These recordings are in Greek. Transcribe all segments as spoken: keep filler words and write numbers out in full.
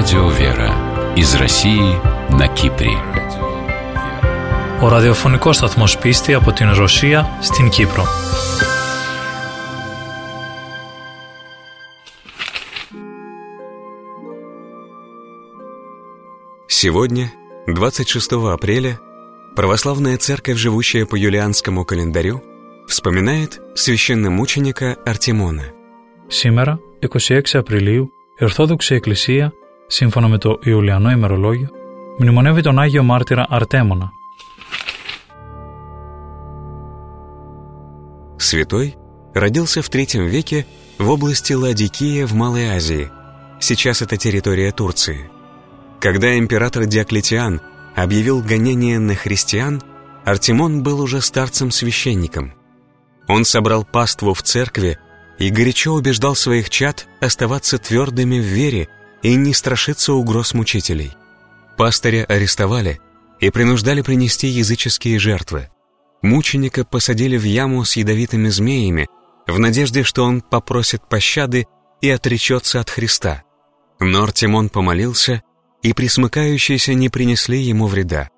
Радио Вера из России на Κύπρη. Ο ραδιοφωνικός σταθμός Πίστη από την Ρωσία στην Κύπρο. Сегодня, двадцать шестого апреля, православная церковь, живущая по юлианскому календарю, вспоминает священномученика Артемона. Σήμερα, είκοσι έξι Απριλίου, η Ορθόδοξη Εκκλησία, σύμφωνα με το Ιουλιανό ημερολόγιο, μνημονεύει τον Άγιο Μάρτυρα Артемона. Святой родился в третьем веке в области Ладикия в Малой Азии. Сейчас это территория Турции. Когда император Диоклетиан объявил гонение на христиан, Артемон был уже старцем-священником. Он собрал паству в церкви и горячо убеждал своих чад оставаться твердыми в вере и не страшиться угроз мучителей. Пастыря арестовали и принуждали принести языческие жертвы. Мученика посадили в яму с ядовитыми змеями в надежде, что он попросит пощады и отречется от Христа. Но Артемон помолился, и присмыкающиеся не принесли ему вреда.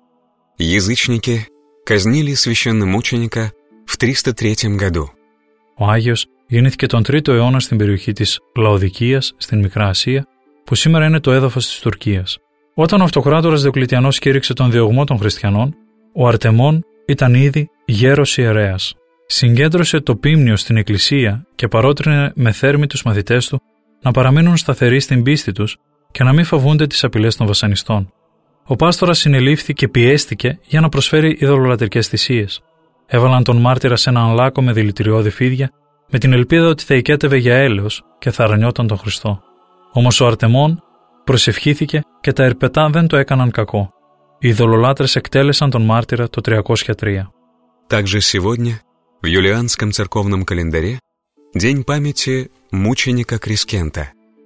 Язычники казнили священномученика в τριста τρίτом году. Ο Άγιος γεννήθηκε τον τρίτο αιώνα στην περιοχή της Λαοδικίας, στην Μικρά Ασία, που σήμερα είναι το έδαφος της Τουρκίας. Όταν ο αυτοκράτορας Διοκλητιανός κήρυξε τον διωγμό των χριστιανών, ο Αρτεμόν ήταν ήδη γέρος ιερέας. Συγκέντρωσε το πίμνιο στην εκκλησία και παρότρινε με θέρμη τους μαθητές του να παραμείνουν σταθεροί στην πίστη τους και να μην φοβούνται τις απειλές των βασανιστών. Ο πάστορας συνελήφθη και πιέστηκε για να προσφέρει ειδωλολατρικές θυσίες. Έβαλαν τον μάρτυρα σε έναν λάκκο με δηλητηριώδη φίδια, με την ελπίδα ότι θα οικέτευε για έλεος και θα αρνιόταν τον Χριστό. Όμως ο Αρτεμόν προσευχήθηκε και τα ερπετά δεν το έκαναν κακό. Οι ειδωλολάτρες εκτέλεσαν τον μάρτυρα το τριακόσια τρία. Также сегодня, в юлианском церковном календаре, день памяти мученика Крискента.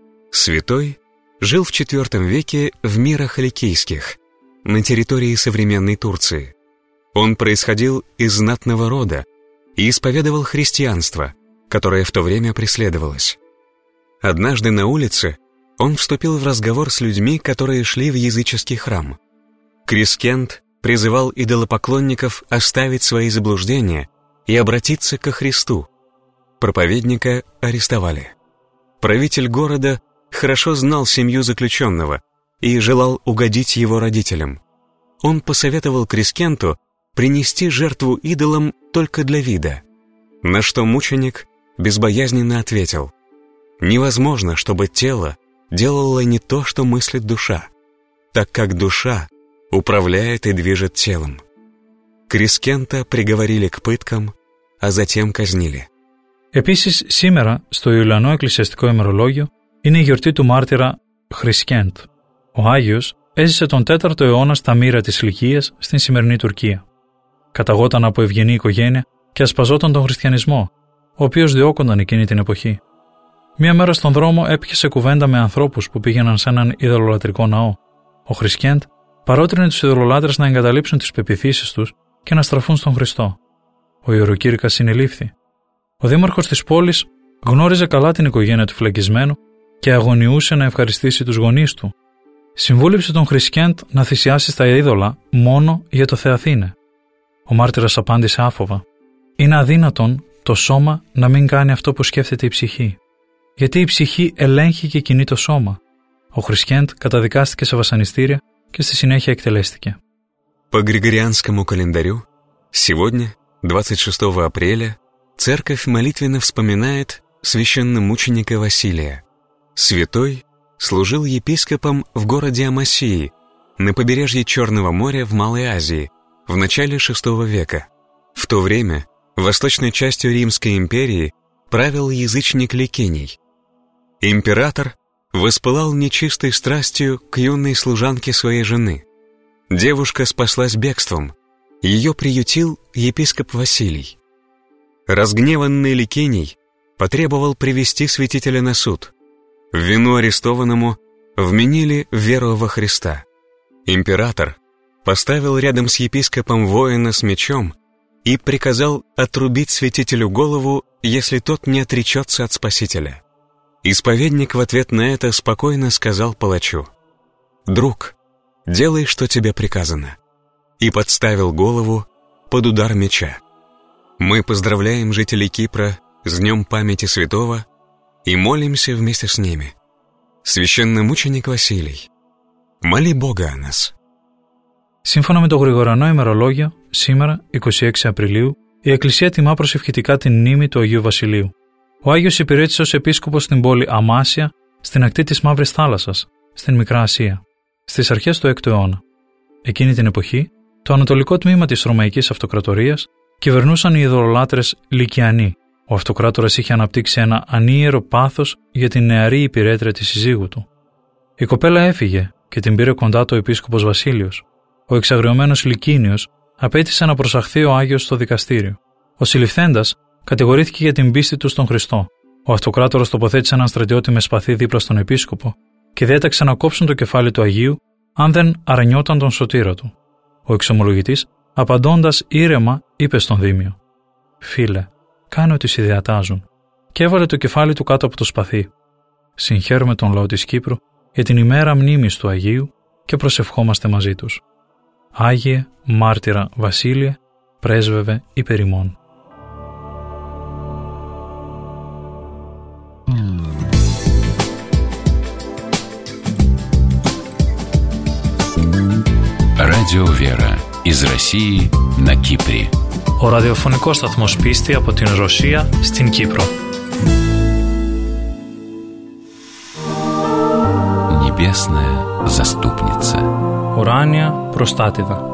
Святой жил в четвёртом веке в мирах ликийских, на территории современной Турции. Он происходил из знатного рода и исповедовал христианство, которое в то время преследовалось. Однажды на улице он вступил в разговор с людьми, которые шли в языческий храм. Крискент призывал идолопоклонников оставить свои заблуждения и обратиться ко Христу. Проповедника арестовали. Правитель города хорошо знал семью заключенного и желал угодить его родителям. Он посоветовал Крискенту принести жертву идолам только для вида, на что мученик безбоязненно ответил: «Невозможно, чтобы тело делало не то, что мыслит душа, так как душа управляет и движет телом». Крискента приговорили к пыткам, а затем казнили. Επίσης, σήμερα, στο Ιουλιανό εκκλησιαστικό ημερολόγιο, είναι η γιορτή του μάρτυρα Χριστκέντ. Ο Άγιος έζησε τον τέταρτο αιώνα στα μοίρα της Λυκίας στην σημερινή Τουρκία. Καταγόταν από ευγενή οικογένεια και ασπαζόταν τον χριστιανισμό, ο οποίος διώκονταν εκείνη την εποχή. Μία μέρα στον δρόμο έπιασε κουβέντα με ανθρώπους που πήγαιναν σε έναν ειδωλολατρικό ναό. Ο Χριστκέντ παρότρινε τους ειδωλολάτρες να εγκαταλείψουν τις πεποιθήσεις τους και να στραφούν στον Χριστό. Ο ιεροκήρυκας συνελήφθη. Ο δήμαρχος της πόλης γνώριζε καλά την οικογένεια του φυλακισμένου και αγωνιούσε να ευχαριστήσει τους γονείς του. Συμβούλεψε τον Χριστκέντ να θυσιάσει στα είδωλα μόνο για το Θεαθήνε. Ο μάρτυρας απάντησε άφοβα: «Είναι αδύνατον το σώμα να μην κάνει αυτό που σκέφτεται η ψυχή. Γιατί η ψυχή ελέγχει και κινεί το σώμα». Ο Χριστκέντ καταδικάστηκε σε βασανιστήρια και στη συνέχεια εκτελέστηκε. По Григорианскому календарю, сегодня, двадцать шестого апреля, церковь молитвенно вспоминает священномученика Василия. Святой служил епископом в городе Амасии, на побережье Черного моря в Малой Азии, в начале шестого века. В то время восточной частью Римской империи правил язычник Ликиний. Император воспылал нечистой страстью к юной служанке своей жены. Девушка спаслась бегством, ее приютил епископ Василий. Разгневанный Ликиний потребовал привести святителя на суд. В вину арестованному вменили веру во Христа. Император поставил рядом с епископом воина с мечом и приказал отрубить святителю голову, если тот не отречется от Спасителя. Исповедник в ответ на это спокойно сказал палачу: «Друг, делай, что тебе приказано», и подставил голову под удар меча. Мы поздравляем жителей Кипра с Днем памяти святого и молимся вместе с ними. Священномученик Βασίλη, моли Бога о нас. Σύμφωνα με το Γρηγορανό ημερολόγιο, σήμερα, εικοστή έκτη Απριλίου, η Εκκλησία τιμά προσευχητικά την μνήμη του Αγίου Βασιλείου. Ο Άγιος υπηρέτησε ως επίσκοπος στην πόλη Αμάσια, στην ακτή της Μαύρης Θάλασσας, στην Μικρά Ασία, στις αρχές του έκτου αιώνα. Εκείνη την εποχή, το ανατολικό τμήμα της Ρωμαϊκής Αυτοκρατορίας κυβερνούσαν οι ειδωλολάτρες Λυκιανοί. Ο αυτοκράτορας είχε αναπτύξει ένα ανίερο πάθος για την νεαρή υπηρέτρια της συζύγου του. Η κοπέλα έφυγε και την πήρε κοντά του ο επίσκοπος Βασίλειος. Ο εξαγριωμένος Λυκίνιος απέτησε να προσαχθεί ο Άγιος στο δικαστήριο. Ο συλληφθέντας κατηγορήθηκε για την πίστη του στον Χριστό. Ο αυτοκράτορας τοποθέτησε έναν στρατιώτη με σπαθί δίπλα στον επίσκοπο και διέταξε να κόψουν το κεφάλι του Αγίου αν δεν αρνιόταν τον σωτήρα του. Ο εξομολογητής, απαντώντας ήρεμα, είπε στον Δήμιο: «Φίλε, κάνε ό,τι συνδιατάζουν», και έβαλε το κεφάλι του κάτω από το σπαθί. Συγχαίρουμε τον λαό της Κύπρου για την ημέρα μνήμης του Αγίου και προσευχόμαστε μαζί τους. Άγιε, μάρτυρα Βασίλειε, πρέσβευε υπέρ ημών. Радио Вера из России на Кипре. Ο ραδιοφωνικός σταθμός Πίστη από την Ρωσία στην Κύπρο. Небесная заступница. Ουράνια προστάτηδα.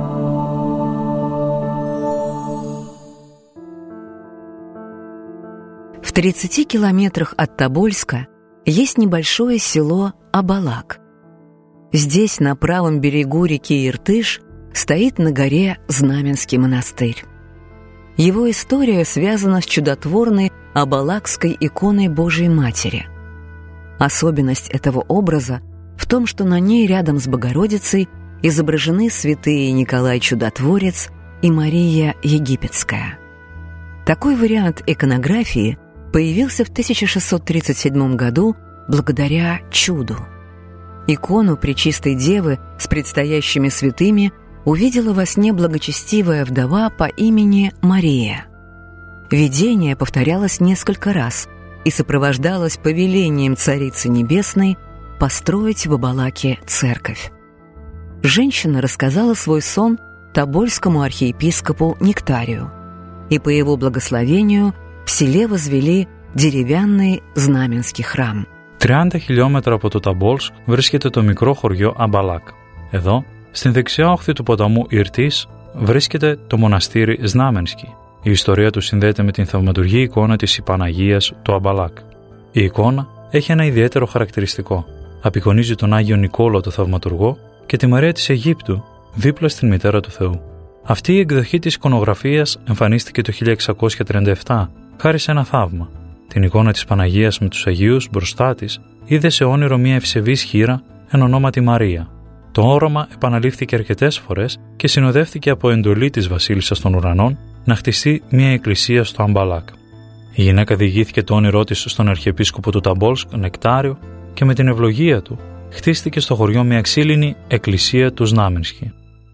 В тридцати километрах от Тобольска есть небольшое село Абалак. Здесь, на правом берегу реки Иртыш, стоит на горе Знаменский монастырь. Его история связана с чудотворной Абалакской иконой Божией Матери. Особенность этого образа в том, что на ней рядом с Богородицей изображены святые Николай Чудотворец и Мария Египетская. Такой вариант иконографии появился в тысяча шестьсот тридцать седьмом году благодаря чуду. Икону Пречистой Девы с предстоящими святыми увидела во сне благочестивая вдова по имени Мария. Видение повторялось несколько раз и сопровождалось повелением Царицы Небесной построить в Абалаке церковь. Женщина рассказала свой сон тобольскому архиепископу Нектарию, и по его благословению в селе возвели деревянный Знаменский храм. τριάντα χιλιόμετρα από το Ταμπόλσκ βρίσκεται το μικρό χωριό Αμπαλάκ. Εδώ, στην δεξιά όχθη του ποταμού Ιρτής, βρίσκεται το μοναστήρι Znamenski. Η ιστορία του συνδέεται με την θαυματουργή εικόνα της Ιπαναγίας του Αμπαλάκ. Η εικόνα έχει ένα ιδιαίτερο χαρακτηριστικό. Απεικονίζει τον Άγιο Νικόλαο το Θαυματουργό και τη Μαρία της Αιγύπτου δίπλα στην Μητέρα του Θεού. Αυτή η εκδοχή της εικονογραφίας εμφανίστηκε το χίλια εξακόσια τριάντα επτά, χάρη σε ένα θαύμα. Την εικόνα της Παναγίας με τους Αγίους μπροστά της είδε σε όνειρο μια ευσεβής χήρα εν ονόματι Μαρία. Το όραμα επαναλήφθηκε αρκετές φορές και συνοδεύτηκε από εντολή της Βασίλισσας των Ουρανών να χτιστεί μια εκκλησία στο Αμπαλάκ. Η γυναίκα διηγήθηκε το όνειρό της στον Αρχιεπίσκοπο του Ταμπόλσκ, Νεκτάριο, και με την ευλογία του χτίστηκε στο χωριό μια ξύλινη εκκλησία του Знаменский.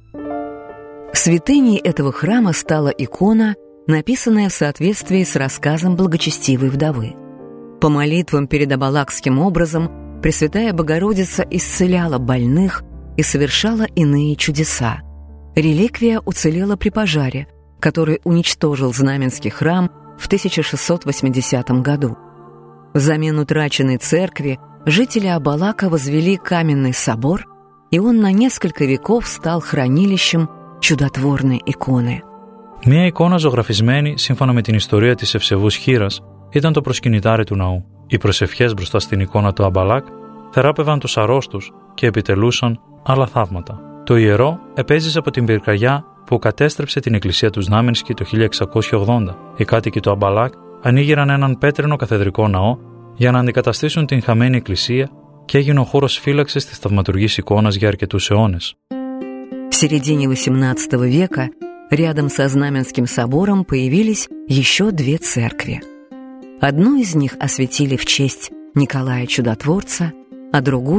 Святыней этого храма стала икона, написанная в соответствии с рассказом благочестивой вдовы. По молитвам перед Абалакским образом Пресвятая Богородица исцеляла больных и совершала иные чудеса. Реликвия уцелела при пожаре, который уничтожил Знаменский храм в тысяча шестьсот восьмидесятом году. Взамен утраченной церкви жители Абалака возвели каменный собор, и он на несколько веков стал хранилищем чудотворной иконы. Μία εικόνα ζωγραφισμένη σύμφωνα με την ιστορία της ευσεβούς χήρας ήταν το προσκυνητάρι του ναού. Οι προσευχές μπροστά στην εικόνα του Αμπαλάκ θεράπευαν τους αρρώστους και επιτελούσαν άλλα θαύματα. Το ιερό επέζησε από την πυρκαγιά που κατέστρεψε την εκκλησία του Znamenski το χίλια εξακόσια ογδόντα. Οι κάτοικοι του Αμπαλάκ ανοίγηραν έναν πέτρινο καθεδρικό ναό για να αντικαταστήσουν την χαμένη εκκλησία και έγινε ο χώρος φύλαξης της θαυματουργής εικόνας για αρκετούς αιώνες. В середине восемнадцатого века рядом со Знаменским собором появились еще две церкви. Одну из них осветили в честь Николая Чудотворца, а другую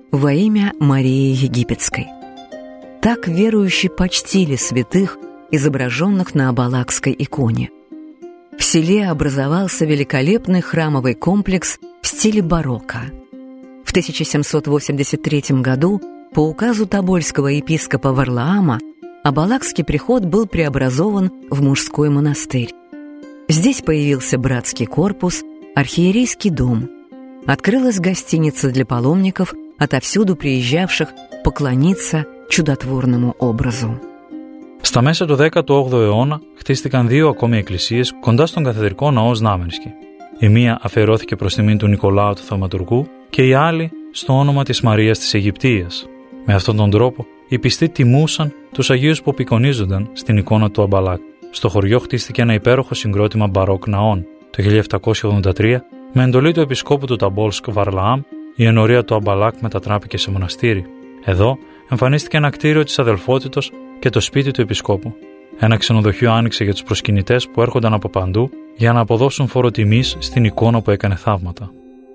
во имя Марии Египетской. Так верующие почтили святых, изображенных на Абалакской иконе. В селе образовался великолепный храмовый комплекс в стиле барокко. В тысяча семьсот восемьдесят третьем году по указу тобольского епископа Варлаама Абалакский приход был преобразован в мужской монастырь. Здесь появился братский корпус, архиерейский дом. Открылась гостиница для паломников, отовсюду приезжавших поклониться чудотворному образу. Στα μέσα του δέκατου όγδοου αιώνα χτίστηκαν δύο ακόμη εκκλησίες κοντά στον καθεδρικό ναό Znamenski. Η μία αφιερώθηκε προς τιμήν του Νικολάου του Θαυματουργού και η άλλη στο όνομα της Μαρίας της Αιγυπτίας. Με αυτόν τον τρόπο οι πιστοί τιμούσαν τους Αγίους που απεικονίζονταν στην εικόνα του Αμπαλάκ. Στο χωριό χτίστηκε ένα υπέροχο συγκρότημα μπαρόκ ναών. Το χίλια επτακόσια ογδόντα τρία, με εντολή του επισκόπου του Ταμπόλσκ Βαρλαάμ, η ενορία του Αμπαλάκ μετατράπηκε σε μοναστήρι. Εδώ εμφανίστηκε ένα κτίριο της αδελφότητος και το σπίτι του επισκόπου. Ένα ξενοδοχείο άνοιξε για τους προσκυνητές που έρχονταν από παντού για να αποδώσουν φόρο τιμής στην εικόνα που έκανε θαύματα.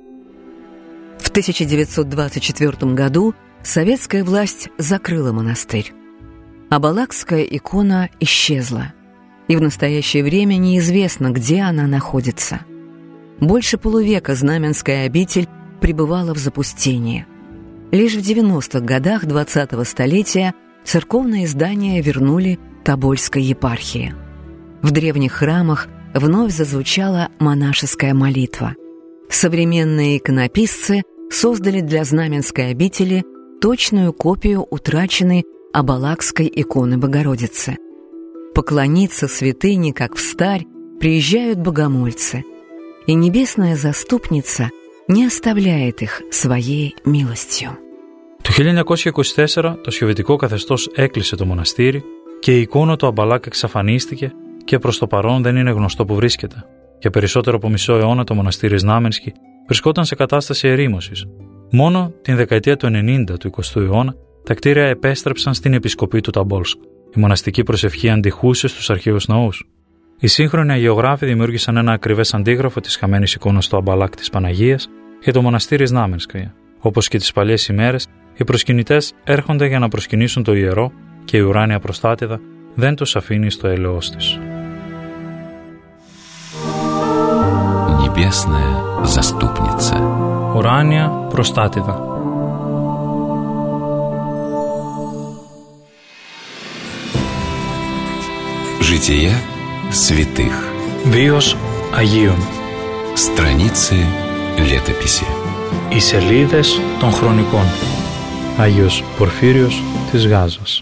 В тысяча девятьсот двадцать четвёртом году советская власть закрыла монастырь. Абалакская икона исчезла, и в настоящее время неизвестно, где она находится. Больше полувека Знаменская обитель пребывала в запустении. Лишь в девяностых годах двадцатого столетия церковные здания вернули Тобольской епархии. В древних храмах вновь зазвучала монашеская молитва. Современные иконописцы создали для Знаменской обители точную копию утраченной Абалакской иконы Богородицы. Поклониться святыне, как встарь, приезжают богомольцы, и небесная заступница не оставляет их своей милостью. Το χίλια εννιακόσια είκοσι τέσσερα το σοβιετικό καθεστώς έκλεισε το μοναστήρι και η εικόνα του Αμπαλάκ εξαφανίστηκε και προς το παρόν δεν είναι γνωστό που βρίσκεται. Για περισσότερο από μισό αιώνα το μοναστήρι Znamenski βρισκόταν σε κατάσταση ερήμωσης. Μόνο την δεκαετία του ενενήντα του εικοστού αιώνα τα κτίρια επέστρεψαν στην επισκοπή του Ταμπόλσκ. Η μοναστική προσευχή αντιχούσε στους αρχαίους ναούς. Οι σύγχρονοι αγιογράφοι δημιούργησαν ένα ακριβές αντίγραφο της χαμένης εικόνας του Αμπαλάκ της Παναγίας για το μοναστήρι Znamenskaya. Όπως και τις παλιές ημέρες, οι προσκυνητές έρχονται για να προσκυνήσουν το ιερό και η ουράνια προστάτηδα δεν τους αφήνει στο έλεος της. Небесная заступница. Ουράνια προστάτηδα. Жития святых. Βίος Αγίων. Страницы летописи. Οι σελίδες των χρονικών. Άγιος Πορφύριος της Γάζας.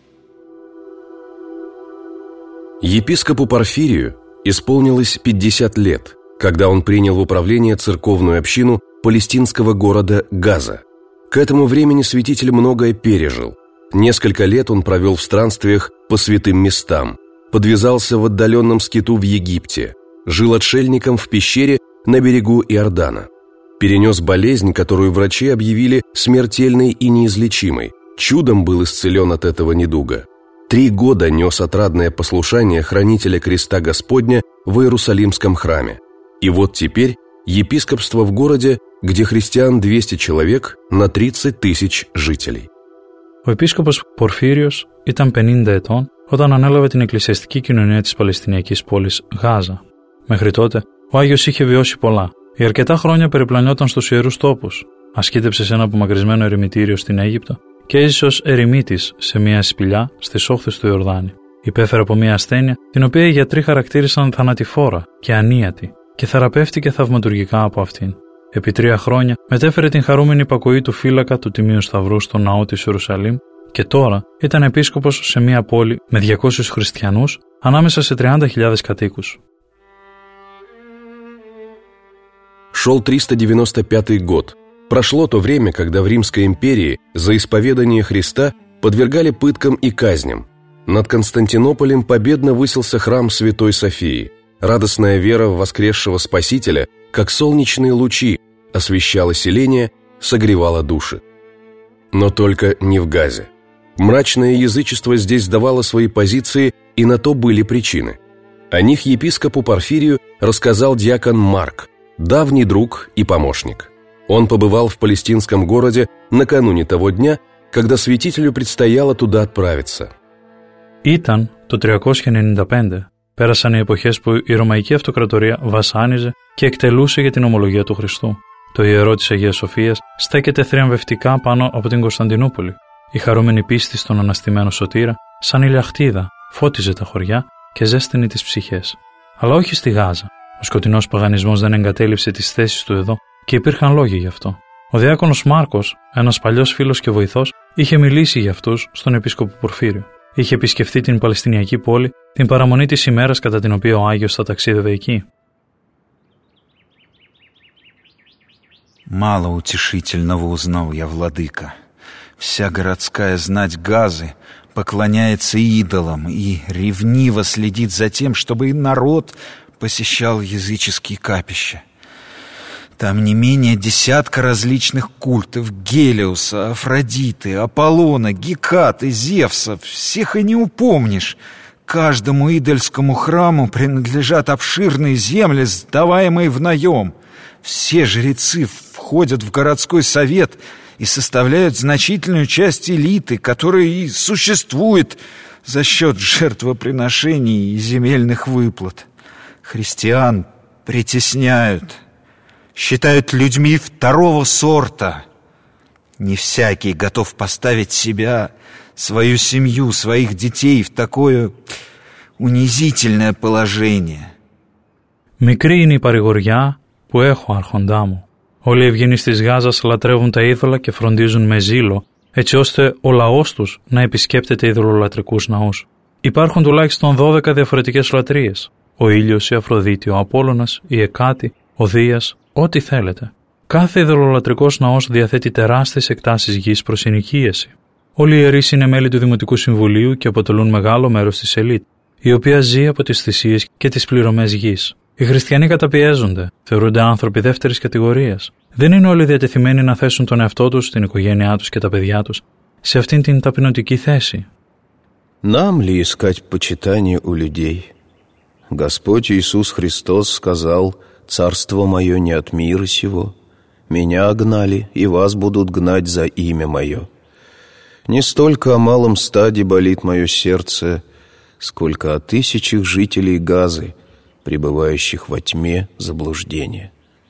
Епископу Порфирию исполнилось пятьдесят лет, когда он принял в управление церковную общину палестинского города Газа. К этому времени святитель многое пережил. Несколько лет он провел в странствиях по святым местам, подвязался в отдаленном скиту в Египте, жил отшельником в пещере на берегу Иордана. Перенес болезнь, которую врачи объявили смертельной и неизлечимой. Чудом был исцелен от этого недуга. Три года нес отрадное послушание хранителя креста Господня в Иерусалимском храме. И вот теперь епископство в городе, где христиан двести человек на тридцать тысяч жителей. Ο επίσκοπος Πορφύριος ήταν πενήντα ετών όταν ανέλαβε την εκκλησιαστική κοινωνία της Παλαιστινιακής πόλης Γάζα. Μέχρι τότε, ο Άγιος είχε βιώσει πολλά. Για αρκετά χρόνια περιπλανιόταν στους ιερούς τόπους, ασκήτεψε σε ένα απομακρυσμένο ερημητήριο στην Αίγυπτο και έζησε ως ερημίτης σε μια σπηλιά στις όχθες του Ιορδάνη. Υπέφερε από μια ασθένεια, την οποία οι γιατροί χαρακτήρισαν θανατηφόρα και ανίατη, και θεραπεύτηκε θαυματουργικά από αυτήν. Επί τρία χρόνια μετέφερε την χαρούμενη υπακοή του φύλακα του Τιμίου Σταυρού στο ναό της Ιερουσαλήμ και τώρα ήταν επίσκοπος σε μια πόλη με διακόσιους χριστιανούς ανάμεσα σε τριάντα χιλιάδες κατοίκους. Шел триста девяносто пятый год. Прошло то время, когда в Римской империи за исповедание Христа подвергали пыткам и казням. Над Константинополем победно высился храм Святой Софии. Радостная вера в воскресшего Спасителя, как солнечные лучи, освещала селение, согревала души. Но только не в Газе. Мрачное язычество здесь давало свои позиции, и на то были причины. О них епископу Порфирию рассказал диакон Марк, давний друг и помощник. Он побывал в палестинском городе накануне того дня, когда святителю предстояло туда отправиться. Ήταν το τριακόσια ενενήντα πέντε. Πέρασαν οι εποχές που η Ρωμαϊκή Αυτοκρατορία βασάνιζε και εκτελούσε για την ομολογία του Χριστού. Το ιερό της Αγίας Σοφίας στέκεται θριαμβευτικά πάνω από την Κωνσταντινούπολη. Η χαρούμενη πίστη στον αναστημένο σωτήρα, σαν ηλιαχτίδα, φώτιζε τα χωριά και ζέστηνε τις ψυχές. Αλλά όχι στη Γάζα. Ο σκοτεινός παγανισμός δεν εγκατέλειψε τις θέσεις του εδώ και υπήρχαν λόγοι γι' αυτό. Ο διάκονος Μάρκος, ένας παλιός φίλος και βοηθός, είχε μιλήσει για αυτούς στον επίσκοπο Πορφύριο. Είχε επισκεφθεί την Παλαιστινιακή πόλη την παραμονή της ημέρας κατά την οποία ο Άγιος θα ταξίδευε εκεί. Мало утешительного узнал я, владыка. Вся городская знать Газы поклоняется идолам и ревниво следит за тем, чтобы и народ посещал языческие капища. Там не менее десятка различных культов Гелиуса, Афродиты, Аполлона, Гекаты, Зевса. Всех и не упомнишь. Каждому идольскому храму принадлежат обширные земли, сдаваемые в наем. Все жрецы входят в городской совет и составляют значительную часть элиты, которая и существует за счет жертвоприношений и земельных выплат. Христиан притесняют, считают людьми второго сорта. Не всякий готов поставить себя, свою семью, своих детей в такое унизительное положение. Μικρή είναι η παρηγοριά που έχω, άρχοντά μου. Όλοι οι ευγενείς της Γάζας λατρεύουν τα είδωλα και φροντίζουν με ζήλο, έτσι ώστε ο λαός τους να επισκέπτεται ειδωλολατρικούς ναούς. Υπάρχουν τουλάχιστον δώδεκα διαφορετικές λατρείες. Ο ήλιος, η Αφροδίτη, ο Απόλλωνας, η Εκάτη, ο Δίας, ό,τι θέλετε. Κάθε ειδωλολατρικός ναός διαθέτει τεράστιες εκτάσεις γης προς ενοικίαση. Όλοι οι ιερείς είναι μέλη του Δημοτικού Συμβουλίου και αποτελούν μεγάλο μέρος της ελίτ, η οποία ζει από τις θυσίες και τις πληρωμές γης. Οι χριστιανοί καταπιέζονται, θεωρούνται άνθρωποι δεύτερης κατηγορίας. Δεν είναι όλοι διατεθειμένοι να θέσουν τον εαυτό τους, την οικογένειά τους και τα παιδιά τους σε αυτήν την ταπεινωτική θέση. Нам ли искать почитание у людей? Господь Иисус Христос сказал: «Царство мое не от мира сего. Меня гнали, и вас будут гнать за имя мое. Не столько о малом стаде болит мое сердце, сколько о тысячах жителей Газы, пребывающих во тьме заблуждения».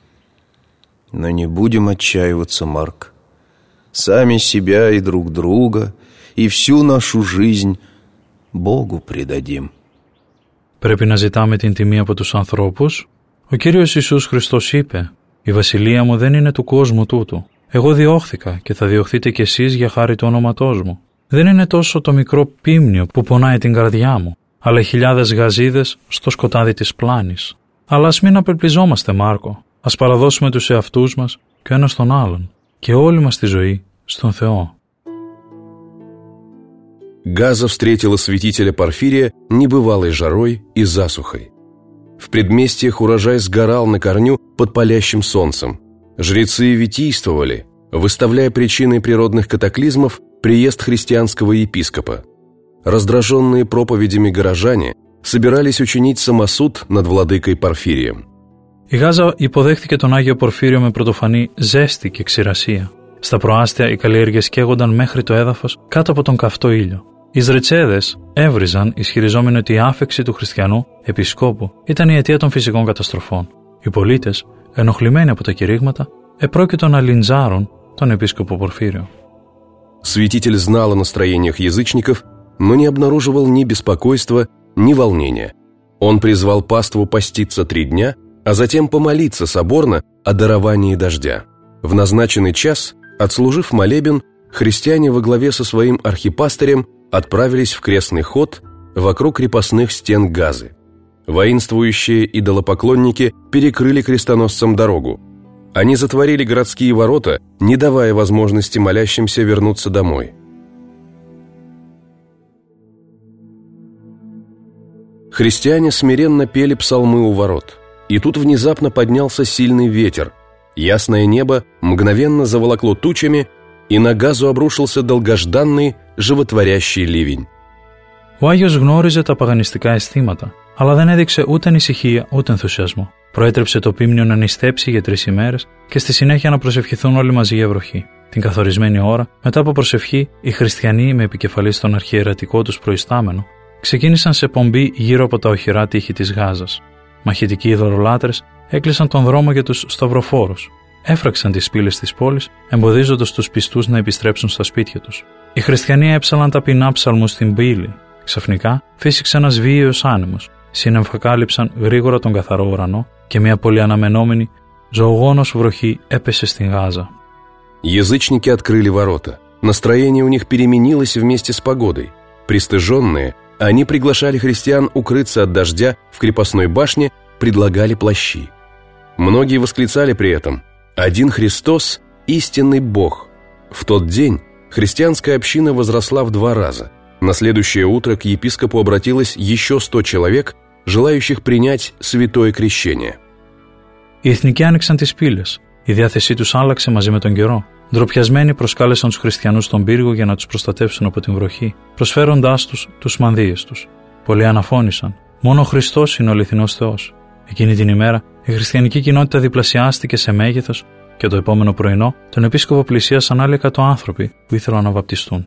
Но не будем отчаиваться, Марк. Сами себя и друг друга, и всю нашу жизнь Богу предадим. Πρέπει να ζητάμε την τιμή από τους ανθρώπους. Ο Κύριος Ιησούς Χριστός είπε: «Η βασιλεία μου δεν είναι του κόσμου τούτου. Εγώ διώχθηκα και θα διωχθείτε κι εσείς για χάρη του ονόματός μου. Δεν είναι τόσο το μικρό πίμνιο που πονάει την καρδιά μου, αλλά χιλιάδες γαζίδες στο σκοτάδι της πλάνης. Αλλά ας μην απελπιζόμαστε, Μάρκο. Ας παραδώσουμε τους εαυτούς μας και ο ένας τον άλλον και όλη μας τη ζωή στον Θεό». Газа встретила святителя Порфирия небывалой жарой и засухой. В предместьях урожай сгорал на корню под палящим солнцем. Жрецы витийствовали, выставляя причиной природных катаклизмов приезд христианского епископа. Раздраженные проповедями горожане собирались учинить самосуд над владыкой Порфирием. Η Γάζα υποδέχθηκε τον Άγιο Πορφύριο με πρωτοφανή ζέστη και ξηρασία. Στα προάστια οι καλλιέργειες καίγονταν μέχρι το έδαφος κάτω από τον καυτό ήλιο. Οι Ζρετσέδες έβριζαν, ισχυριζόμενοι ότι η άφεξη του χριστιανού επισκόπου ήταν η αιτία των φυσικών καταστροφών. Οι πολίτες, ενοχλημένοι από τα κηρύγματα, επρόκειτο να λινζάρουν τον επίσκοπο Πορφύριο. Святитель знал о настроениях язычников, но не обнаруживал ни беспокойства, ни волнения. Он призвал паству поститься три дня, а затем помолиться соборно о даровании дождя. В назначенный час, отслужив молебен, христиане во главе со своим архипастырем отправились в крестный ход вокруг крепостных стен Газы. Воинствующие идолопоклонники перекрыли крестоносцам дорогу. Они затворили городские ворота, не давая возможности молящимся вернуться домой. Христиане смиренно пели псалмы у ворот, и тут внезапно поднялся сильный ветер. Ясное небо мгновенно заволокло тучами, и на Газу обрушился долгожданный животворящий ливень. Ο Άγιος γνώριζε τα παγανιστικά αισθήματα, αλλά δεν έδειξε ούτε ανησυχία ούτε ενθουσιασμό. Προέτρεψε το πίμνιο να νηστέψει για τρεις ημέρες και στη συνέχεια να προσευχηθούν όλοι μαζί για βροχή. Την καθορισμένη ώρα, μετά από προσευχή, οι χριστιανοί, με επικεφαλή στον αρχιερατικό τους προϊστάμενο, ξεκίνησαν σε πομπή γύρω από τα οχυρά τείχη της Γάζας. Μαχητικοί ειδωλολάτρες έκλεισαν τον δρόμο για τους σταυροφόρους. Έφραξαν τις πύλες της πόλης, εμποδίζοντας τους πιστούς να επιστρέψουν στα σπίτια τους. Οι χριστιανοί έψαλαν ταπεινά ψαλμούς στην πύλη. Ξαφνικά φύσηξε ένας βίαιος άνεμος. Σύννεφα κάλυψαν γρήγορα τον καθαρό ουρανό και μια πολύ αναμενόμενη ζωογόνος βροχή έπεσε στην Γάζα. Язычники открыли ворота. Настроение у них переменилось вместе с погодой. Пристыженные, они приглашали христиан укрыться от дождя в крепостной башне, предлагали плащи. Многие восклицали при этом: «Один Христос – истинный Бог». В тот день христианская община возросла в два раза. На следующее утро к епископу обратилось еще сто человек, желающих принять святое крещение. Οι εθνικοί άνοιξαν τις πύλες. Η διάθεσή τους άλλαξε μαζί με τον καιρό. Ντροπιασμένοι προσκάλεσαν τους χριστιανούς στον πύργο για να τους προστατεύσουν από την βροχή, προσφέροντάς τους τους μανδύες τους. Πολλοί αναφώνησαν: «Μόνο ο Χριστός είναι ο αληθινός Θεός». Εκείνη την ημέρα η χριστιανική κοινότητα διπλασιάστηκε σε μέγεθος και το επόμενο πρωινό τον επίσκοπο πλησίασαν άλλοι εκατό άνθρωποι που ήθελαν να βαπτιστούν.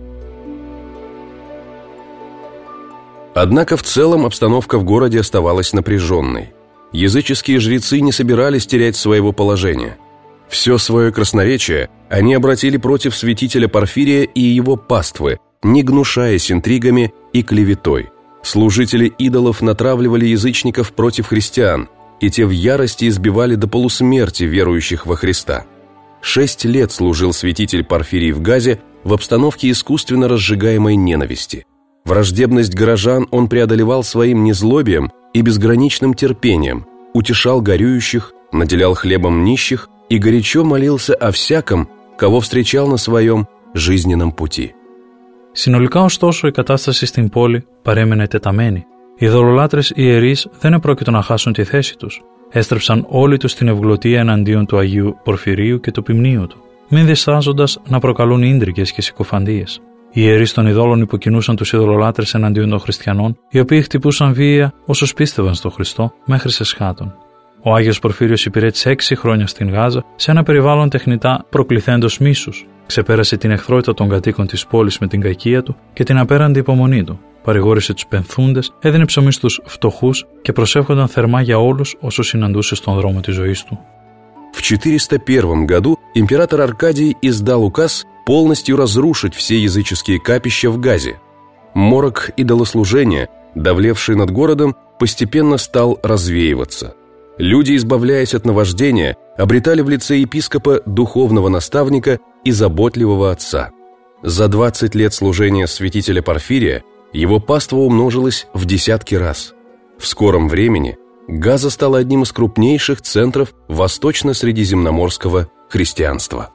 Однако в целом обстановка в городе оставалась напряженной. Языческие жрецы не собирались терять своего положения. Все свое красноречие они обратили против святителя Порфирия и его паствы, не гнушаясь интригами и клеветой. Служители идолов натравливали язычников против христиан, и те в ярости избивали до полусмерти верующих во Христа. Шесть лет служил святитель Порфирий в Газе в обстановке искусственно разжигаемой ненависти. Враждебность горожан он преодолевал своим незлобием и безграничным терпением, утешал горюющих, наделял хлебом нищих и горячо молился о всяком, кого встречал на своем жизненном пути. Συνολικά, ωστόσο, η κατάσταση στην πόλη παρέμενε τεταμένη. Οι ειδωλολάτρες ιερείς δεν επρόκειτο να χάσουν τη θέση τους. Έστρεψαν όλοι τους την ευγλωτία εναντίον του Αγίου Πορφυρίου και του ποιμνίου του, μην διστάζοντας να προκαλούν ίντρικες και συκοφαντίες. Οι ιερείς των ειδόλων υποκινούσαν τους ειδωλολάτρες εναντίον των χριστιανών, οι οποίοι χτυπούσαν βία όσους πίστευαν στον Χριστό μέχρι σε σχάτων. Ο Άγιος Πορφύριος υπηρέτησε έξι χρόνια στην Γάζα σε ένα περιβάλλον τεχνητά προκληθέντος μίσους. Ξεπέρασε την εχθρότητα των κατοίκων της πόλης με την κακία του και την απέραντη υπομονή του. Παρηγόρησε τους πενθούντες, έδινε ψωμί στους φτωχούς και προσεύχονταν θερμά για όλους όσους συναντούσε στον δρόμο της ζωής του. В четыреста первом году император Аркадий издал указ полностью разрушить все языческие капища в Газе. Морок идолослужения, давлевший над городом, постепенно стал развеиваться. Люди, избавляясь от наваждения, обретали в лице епископа духовного наставника и заботливого отца. За двадцать лет служения святителя Порфирия его паства умножилась в десятки раз. В скором времени Газа стала одним из крупнейших центров восточно-средиземноморского христианства.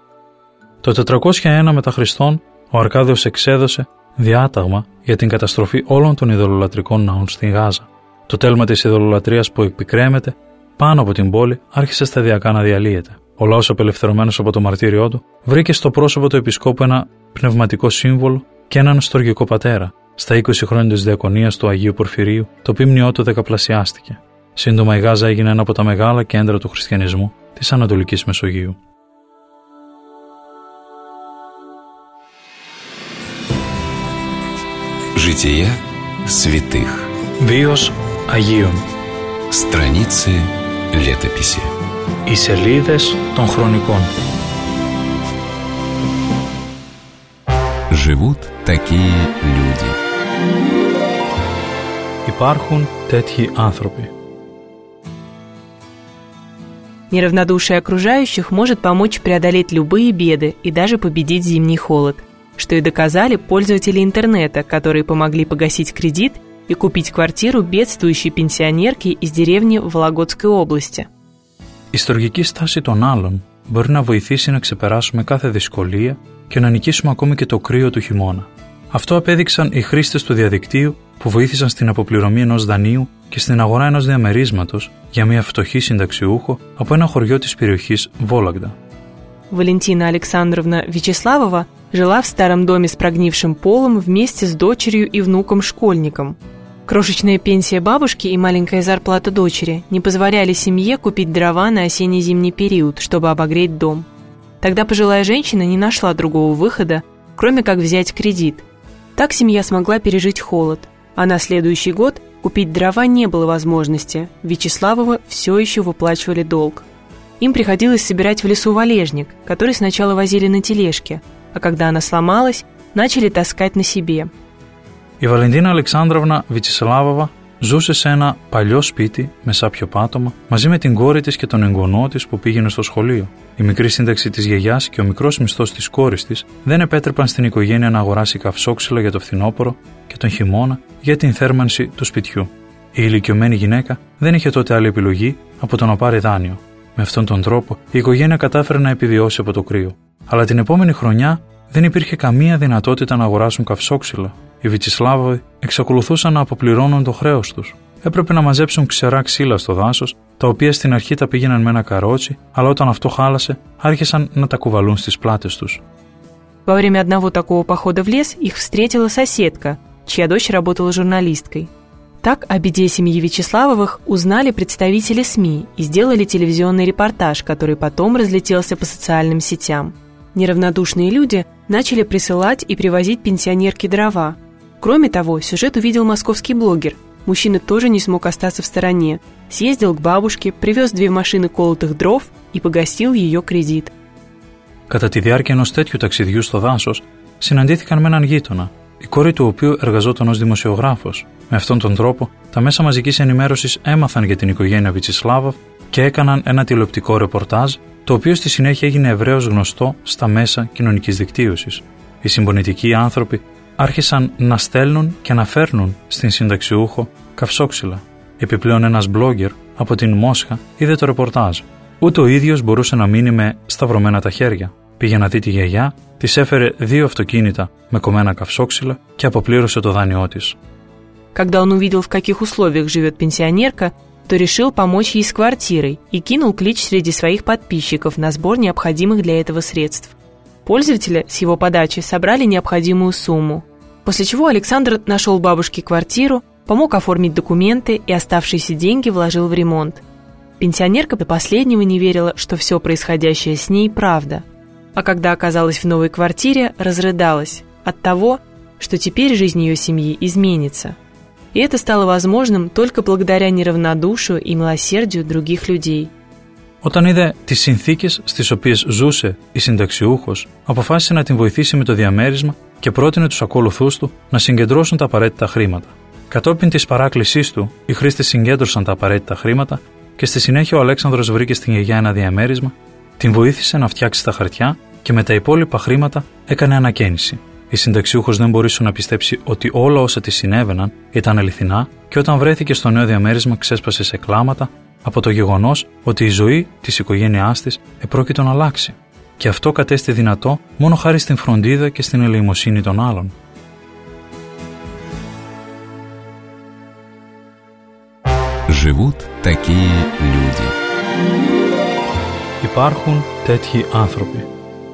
Το τετρακόσια ένα μετά Χριστόν, ο Αρκάδιος εξέδωσε διάταγμα για την καταστροφή όλων των ειδωλολατρικών ναών στη Γάζα. Το τέλμα της ειδωλολατρίας που επικρέμεται πάνω από την πόλη άρχισε σταδιακά να διαλύεται. Ο λαός, απελευθερωμένος από το μαρτύριό του, βρήκε στο πρόσωπο του επισκόπου ένα πνευματικό σύμβολο και έναν στοργικό πατέρα. Στα είκοσι χρόνια της διακονίας του Αγίου Πορφυρίου, το ποίμνιό του δεκαπλασιάστηκε. Σύντομα η Γάζα έγινε ένα από τα μεγάλα κέντρα του χριστιανισμού της Ανατολικής Μεσογείου. Жития святых. Βίος Αγίων. Страницы летописи. Οι σελίδες των χρονικών. Живут такие люди. Υπάρχουν τέτοιοι άνθρωποι. Неравнодушие окружающих может помочь преодолеть любые беды и даже победить зимний холод, что и доказали пользователи интернета, которые помогли погасить кредит и купить квартиру бедствующей пенсионерки из деревни в Вологодской области. Η στοργική στάση των άλλων μπορεί να βοηθήσει να ξεπεράσουμε κάθε δυσκολία και να νικήσουμε ακόμη και το κρύο του χειμώνα. Αυτό απέδειξαν οι χρήστες του διαδικτύου που βοήθησαν στην αποπληρωμή ενός δανείου και στην αγορά ενός διαμερίσματος για μια φτωχή συνταξιούχο από ένα χωριό της περιοχής Вологда. Валентина Александровна Вячеславова жила в старом доме с прогнившим полом вместе с дочерью и внуком-школьником. Крошечная пенсия бабушки и маленькая зарплата дочери не позволяли семье купить дрова на осенне-зимний период, чтобы обогреть дом. Тогда пожилая женщина не нашла другого выхода, кроме как взять кредит. Так семья смогла пережить холод, а на следующий год купить дрова не было возможности, Вячеславовы все еще выплачивали долг. Им приходилось собирать в лесу валежник, который сначала возили на тележке, а когда она сломалась, начали таскать на себе. Η Βαλεντίνα Αλεξάνδραβνα Βιτσισλάβοβα ζούσε σε ένα παλιό σπίτι με σάπιο πάτωμα μαζί με την κόρη της και τον εγγονό της που πήγαινε στο σχολείο. Η μικρή σύνταξη της γιαγιάς και ο μικρός μισθός της κόρης της δεν επέτρεπαν στην οικογένεια να αγοράσει καυσόξυλα για το φθινόπωρο και τον χειμώνα για την θέρμανση του σπιτιού. Η ηλικιωμένη γυναίκα δεν είχε τότε άλλη επιλογή από το να πάρει δάνειο. Με αυτόν τον τρόπο η οικογένεια κατάφερε να επιβιώσει από το κρύο. Αλλά την επόμενη χρονιά δεν υπήρχε καμία δυνατότητα να αγοράσουν καυσόξυλα. Οι Βιτσισλάβοβοι εξακολουθούσαν να αποπληρώνουν το χρέος τους. Έπρεπε να μαζέψουν ξερά ξύλα στο δάσος, τα οποία στην αρχή τα πήγαιναν με ένα καρότσι, αλλά όταν αυτό χάλασε, άρχισαν να τα κουβαλούν στις πλάτες τους. Во время одного такого похода в лес их встретила соседка, чья дочь работала журналисткой. Так о беде семьи Вячеславовых узнали представители СМИ и сделали телевизионный репортаж, который потом разлетелся по социальным сетям. Неравнодушные люди начали присылать и привозить пенсионерке дрова. Кроме того, сюжет увидел московский блогер. Мужчина тоже не смог остаться в стороне. Съездил к бабушке, привез две машины колотых дров и погасил ее кредит. Κατά τη διάρκεια ενός τέτοιου ταξιδιού στο δάσος, συναντήθηκαν με έναν γείτονα, η κόρη του οποίου εργαζόταν ως δημοσιογράφος. Με αυτόν τον τρόπο, τα μέσα μαζικής ενημέρωσης έμαθαν για την οικογένεια Βιτσισλάβοβ και έκαναν ένα τηλεοπτικό ρεπορτάζ, το οποίο στη συνέχεια έγινε ευρέως γνωστό στα μέσα κοινωνικής δικτύωσης. Οι συμπονητικοί άνθρωποι άρχισαν να στέλνουν και να φέρνουν στην συνταξιούχο καυσόξυλα. Επιπλέον ένας blogger από την Μόσχα είδε το ρεπορτάζ. Ούτε ο ίδιος μπορούσε να μείνει με σταυρωμένα τα χέρια. Πήγε να δει τη γιαγιά, της έφερε δύο αυτοκίνητα με κομμένα καυσόξυλα και αποπλήρωσε το δάνειό της. Когда он увидел, в каких условиях живет пенсионерка, то решил помочь ей с квартирой и кинул клич среди своих подписчиков на сбор необходимых для этого средств. Пользователи с его подачи собрали необходимую сумму, после чего Александр нашел бабушке квартиру, помог оформить документы и оставшиеся деньги вложил в ремонт. Пенсионерка до последнего не верила, что все происходящее с ней правда, а когда оказалась в новой квартире, разрыдалась от того, что теперь жизнь ее семьи изменится. И это стало возможным только благодаря неравнодушию и милосердию других людей. Όταν είδε τις συνθήκες στις οποίες ζούσε η συνταξιούχος, αποφάσισε να την βοηθήσει με το διαμέρισμα και πρότεινε τους ακολουθούς του να συγκεντρώσουν τα απαραίτητα χρήματα. Κατόπιν της παράκλησής του, οι χρήστες συγκέντρωσαν τα απαραίτητα χρήματα και στη συνέχεια ο Αλέξανδρος βρήκε στην γιαγιά ένα διαμέρισμα, την βοήθησε να φτιάξει τα χαρτιά και με τα υπόλοιπα χρήματα έκανε ανακαίνιση. Η συνταξιούχος δεν μπορούσε να πιστέψει ότι όλα όσα της συνέβαιναν ήταν αληθινά και όταν βρέθηκε στο νέο διαμέρισμα ξέσπασε σε κλάματα από το γεγονός ότι η ζωή της οικογένειάς της επρόκειτο να αλλάξει. Και αυτό κατέστη δυνατό μόνο χάρη στην φροντίδα και στην ελεημοσύνη των άλλων. Живут такие люди. Υπάρχουν τέτοιοι άνθρωποι.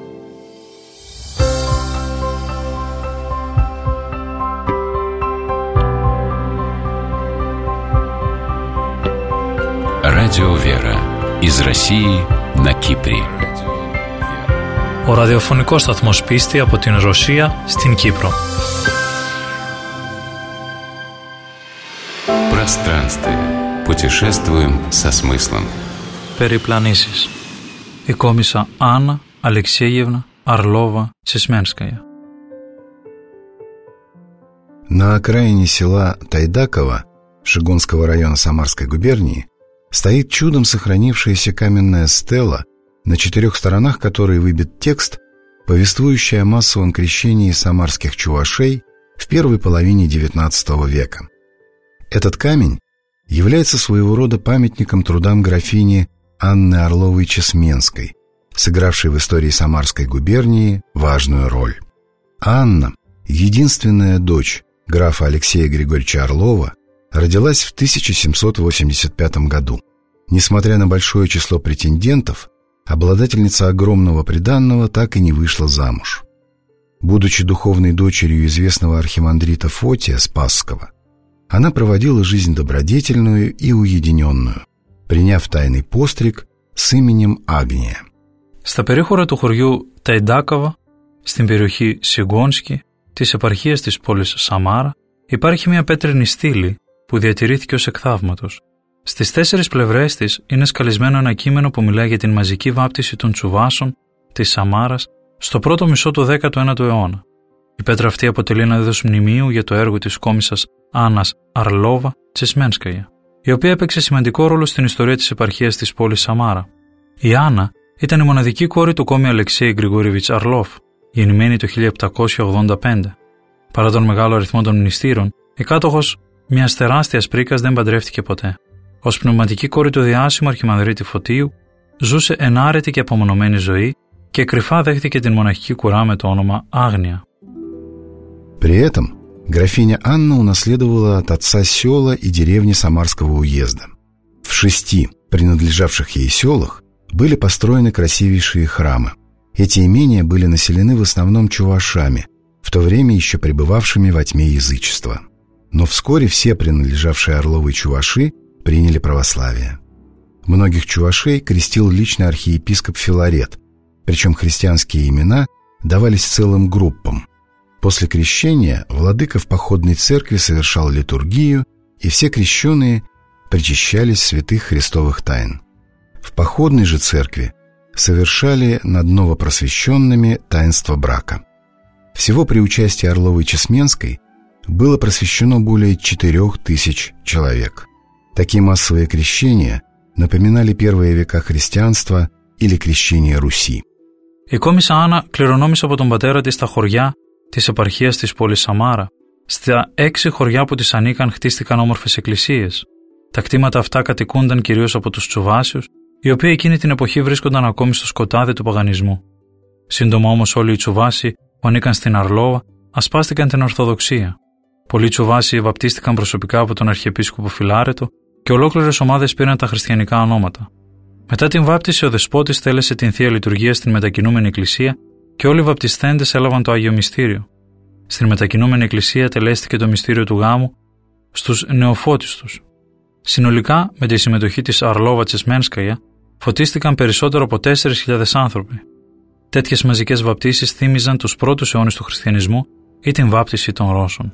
Радио Вера. Из России на Кипре. Ο ραδιοφωνικός σταθμός Πίστη από την Ρωσία στην Κύπρο. Пространствие. Путешествуем со смыслом. Περιπλανήσεις. Η κόμισσα Άννα Αλεξέιевна Орлова Чесменская. На окраине села Тайдаково Шигонского района Самарской губернии стоит чудом сохранившаяся каменная стела, на четырех сторонах которой выбит текст, повествующий о массовом крещении самарских чувашей в первой половине девятнадцатого века. Этот камень является своего рода памятником трудам графини Анны Орловой Чесменской, сыгравшей в истории Самарской губернии важную роль. Анна, единственная дочь графа Алексея Григорьевича Орлова, родилась в тысяча семьсот восемьдесят пятом году. Несмотря на большое число претендентов, обладательница огромного приданного так и не вышла замуж. Будучи духовной дочерью известного архимандрита Фотия Спасского, она проводила жизнь добродетельную и уединенную, приняв тайный постриг с именем Άγνοια. Στα περίχωρα του χωριού Ταϊντάκοβα, στην περιοχή Σιγόνσκι, της επαρχίας της πόλης Σαμάρα, υπάρχει μια πέτρινη στήλη που διατηρήθηκε ως εκθαύματος. Στις τέσσερις πλευρές της είναι σκαλισμένο ένα κείμενο που μιλάει για την μαζική βάπτιση των τσουβάσων της Σαμάρας στο πρώτο μισό του δέκατου ένατου αιώνα. Η πέτρα αυτή αποτελεί ένα είδος μνημείου για το έργο της κόμισσας Άννας Αρλόβα Τσεσμένσκαγια, η οποία έπαιξε σημαντικό ρόλο στην ιστορία της επαρχίας της πόλης Σαμάρα. Η Άννα ήταν η μοναδική κόρη του κόμι Αλεξέη Γκριγόριεβιτς Αρλόφ, γεννημένη το χίλια επτακόσια ογδόντα πέντε. Παρά τον μεγάλο αριθμό των μνηστήρων, η κάτοχος μιας τεράστιας πρίκας δεν παντρεύτηκε ποτέ. Ως πνευματική κόρη του διάσημου Αρχιμανδρίτη Φωτίου, ζούσε ενάρετη και απομονωμένη ζωή και κρυφά δέχτηκε την μοναχική κουρά με το όνομα Άγνοια. При этом графиня Анна унаследовала от отца села и деревни Самарского уезда. В шести принадлежавших ей селах были построены красивейшие храмы. Эти имения были населены в основном чувашами, в то время еще пребывавшими во тьме язычества. Но вскоре все принадлежавшие Орловой чуваши приняли православие. Многих чувашей крестил лично архиепископ Филарет, причем христианские имена давались целым группам. После крещения владыка в походной церкви совершал литургию, и все крещенные причащались святых христовых тайн. В походной же церкви совершали над новопросвещенными таинство брака. Всего при участии Орловой Чесменской было просвещено более четырех тысяч человек. Такие массовые крещения напоминали первые века христианства или крещение Руси. Η κόμισσα Άννα κληρονόμησε από τον πατέρα της τα χωριά της επαρχίας της πόλης Σαμάρα. Στα έξι χωριά που της ανήκαν χτίστηκαν όμορφες εκκλησίες. Τα κτήματα αυτά κατοικούνταν κυρίως από τους Τσουβάσιους, οι οποίοι εκείνη την εποχή βρίσκονταν ακόμη στο σκοτάδι του παγανισμού. Σύντομα όμως όλοι οι Τσουβάσοι που ανήκαν στην Αρλόβα ασπάστηκαν την Ορθοδοξία. Πολλοί Τσουβάσοι βαπτίστηκαν προσωπικά από τον Αρχιεπίσκοπο Φιλάρετο και ολόκληρες ομάδες πήραν τα χριστιανικά ονόματα. Μετά την βάπτιση, ο δεσπότης τέλεσε την θεία λειτουργία στην μετακινούμενη εκκλησία και όλοι οι βαπτιστέντες έλαβαν το Άγιο Μυστήριο. Στην μετακινούμενη εκκλησία τελέστηκε το μυστήριο του γάμου στους νεοφώτιστους. Συνολικά, με τη συμμετοχή της Αρλόβα Τσεσμένσκαγια, φωτίστηκαν περισσότερο από τέσσερις χιλιάδες άνθρωποι. Τέτοιες μαζικές βαπτίσεις θύμιζαν τους πρώτους αιώνες του χριστιανισμού ή την βάπτιση των Ρώσων.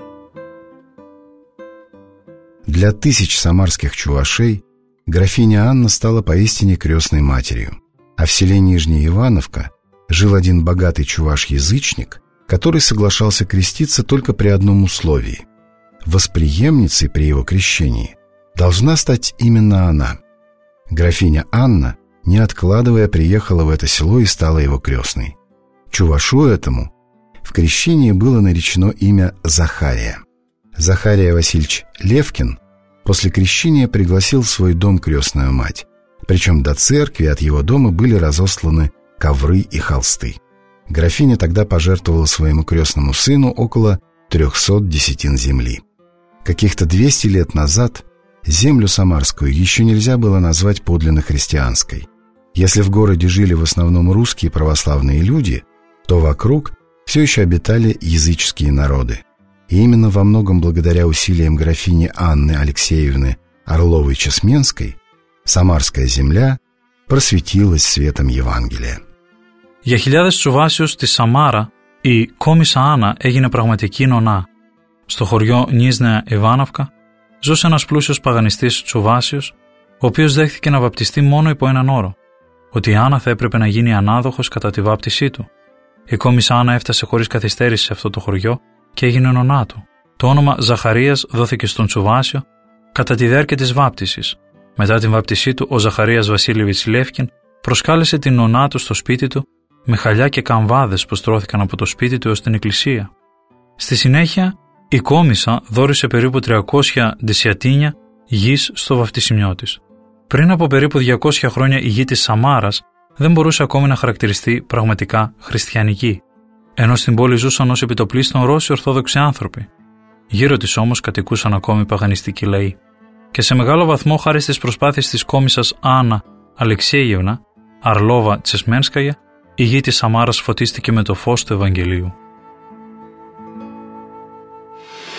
Для тысяч самарских чувашей графиня Анна стала поистине крестной матерью, а в селе Нижняя Ивановка жил один богатый чуваш-язычник, который соглашался креститься только при одном условии. Восприемницей при его крещении должна стать именно она. Графиня Анна, не откладывая, приехала в это село и стала его крестной. Чувашу этому в крещении было наречено имя Захария. Захария Васильевич Левкин после крещения пригласил в свой дом крестную мать, причем до церкви от его дома были разосланы ковры и холсты. Графиня тогда пожертвовала своему крестному сыну около трехсот десятин земли. Каких-то двести лет назад землю самарскую еще нельзя было назвать подлинно христианской. Если в городе жили в основном русские православные люди, то вокруг все еще обитали языческие народы. И именно во многом благодаря усилиям графини Анны Алексеевны Орловой-Чесменской самарская земля просветилась светом Евангелия. Για χιλιάδες Τσουβάσιους στη Σαμάρα, η κόμισσα Άννα έγινε πραγματική νονά. Στο χωριό Νίζνεα Ιβάνοβκα ζούσε ένας πλούσιος παγανιστής Τσουβάσιος, ο οποίος δέχθηκε να βαπτιστεί μόνο υπό έναν όρο, ότι η Άννα θα έπρεπε να γίνει ανάδοχος κατά τη βάπτισή του. Η κόμισσα Άννα έφτασε χωρίς καθυστέρηση σε αυτό το χωριό και έγινε νονά του. Το όνομα Ζαχαρίας δόθηκε στον Τσουβάσιο κατά τη διάρκεια της βάπτισης. Μετά την βάπτισή του, ο Ζαχαρίας Βασίλεβιτς Λεύκιν προσκάλεσε την νονά του στο σπίτι του με χαλιά και καμβάδες που στρώθηκαν από το σπίτι του έως την εκκλησία. Στη συνέχεια, η κόμισσα δώρισε περίπου τριακόσια δεσιατίνια γης στο βαφτισιμιό της. Πριν από περίπου διακόσια χρόνια η γη της Σαμάρας δεν μπορούσε ακόμη να χαρακτηριστεί πραγματικά χριστιανική, ενώ στην πόλη ζούσαν ως επιτοπλίστων Ρώσοι Ορθόδοξοι άνθρωποι. Γύρω της όμως κατοικούσαν ακόμη παγανιστικοί λαοί. Και σε μεγάλο βαθμό, χάρη στις προσπάθειες της κόμισσας Άννα Αλεξέιευνα Αρλόβα Τσεσμένσκαγια, η γη της Σαμάρας φωτίστηκε με το φως του Ευαγγελίου.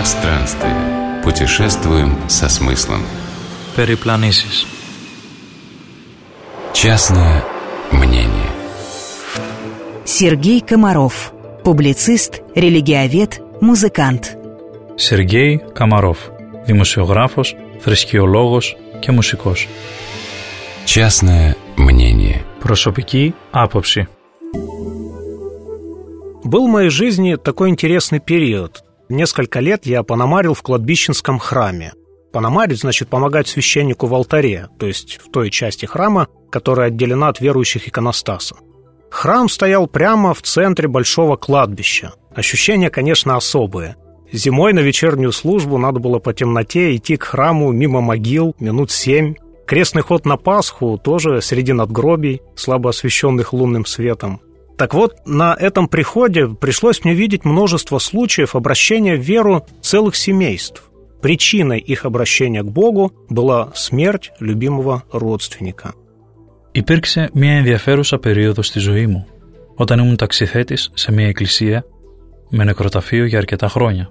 Пространствие. Путешествуем со смыслом. Περιπλανήσεις. Частное мнение. Сергей Комаров. Публицист, религиовед, музыкант. Σεργέη Καμαρόφ. Δημοσιογράφος, θρησκεολόγος και μουσικός. Частное мнение. Προσωπική άποψη. Был в моей жизни такой интересный период. Несколько лет я пономарил в кладбищенском храме. Пономарить значит помогать священнику в алтаре, то есть в той части храма, которая отделена от верующих иконостаса. Храм стоял прямо в центре большого кладбища. Ощущения, конечно, особые. Зимой на вечернюю службу надо было по темноте идти к храму мимо могил минут семь. Крестный ход на Пасху тоже среди надгробий, слабо освещенных лунным светом. Так вот, на этом приходе пришлось мне видеть множество случаев обращения в веру целых семейств. Причиной их обращения к Богу была смерть любимого родственника. Υπήρξε μια ενδιαφέρουσα περίοδος στη ζωή μου, όταν ήμουν ταξιθέτης σε μια εκκλησία με νεκροταφείο για αρκετά χρόνια.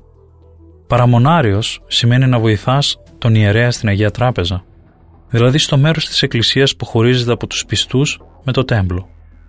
Παραμονάριος σημαίνει να βοηθάς τον ιερέα στην Αγία Τράπεζα, δηλαδή στο μέρος της εκκλησίας που χωρίζεται από τους πιστούς με το τέμπλο.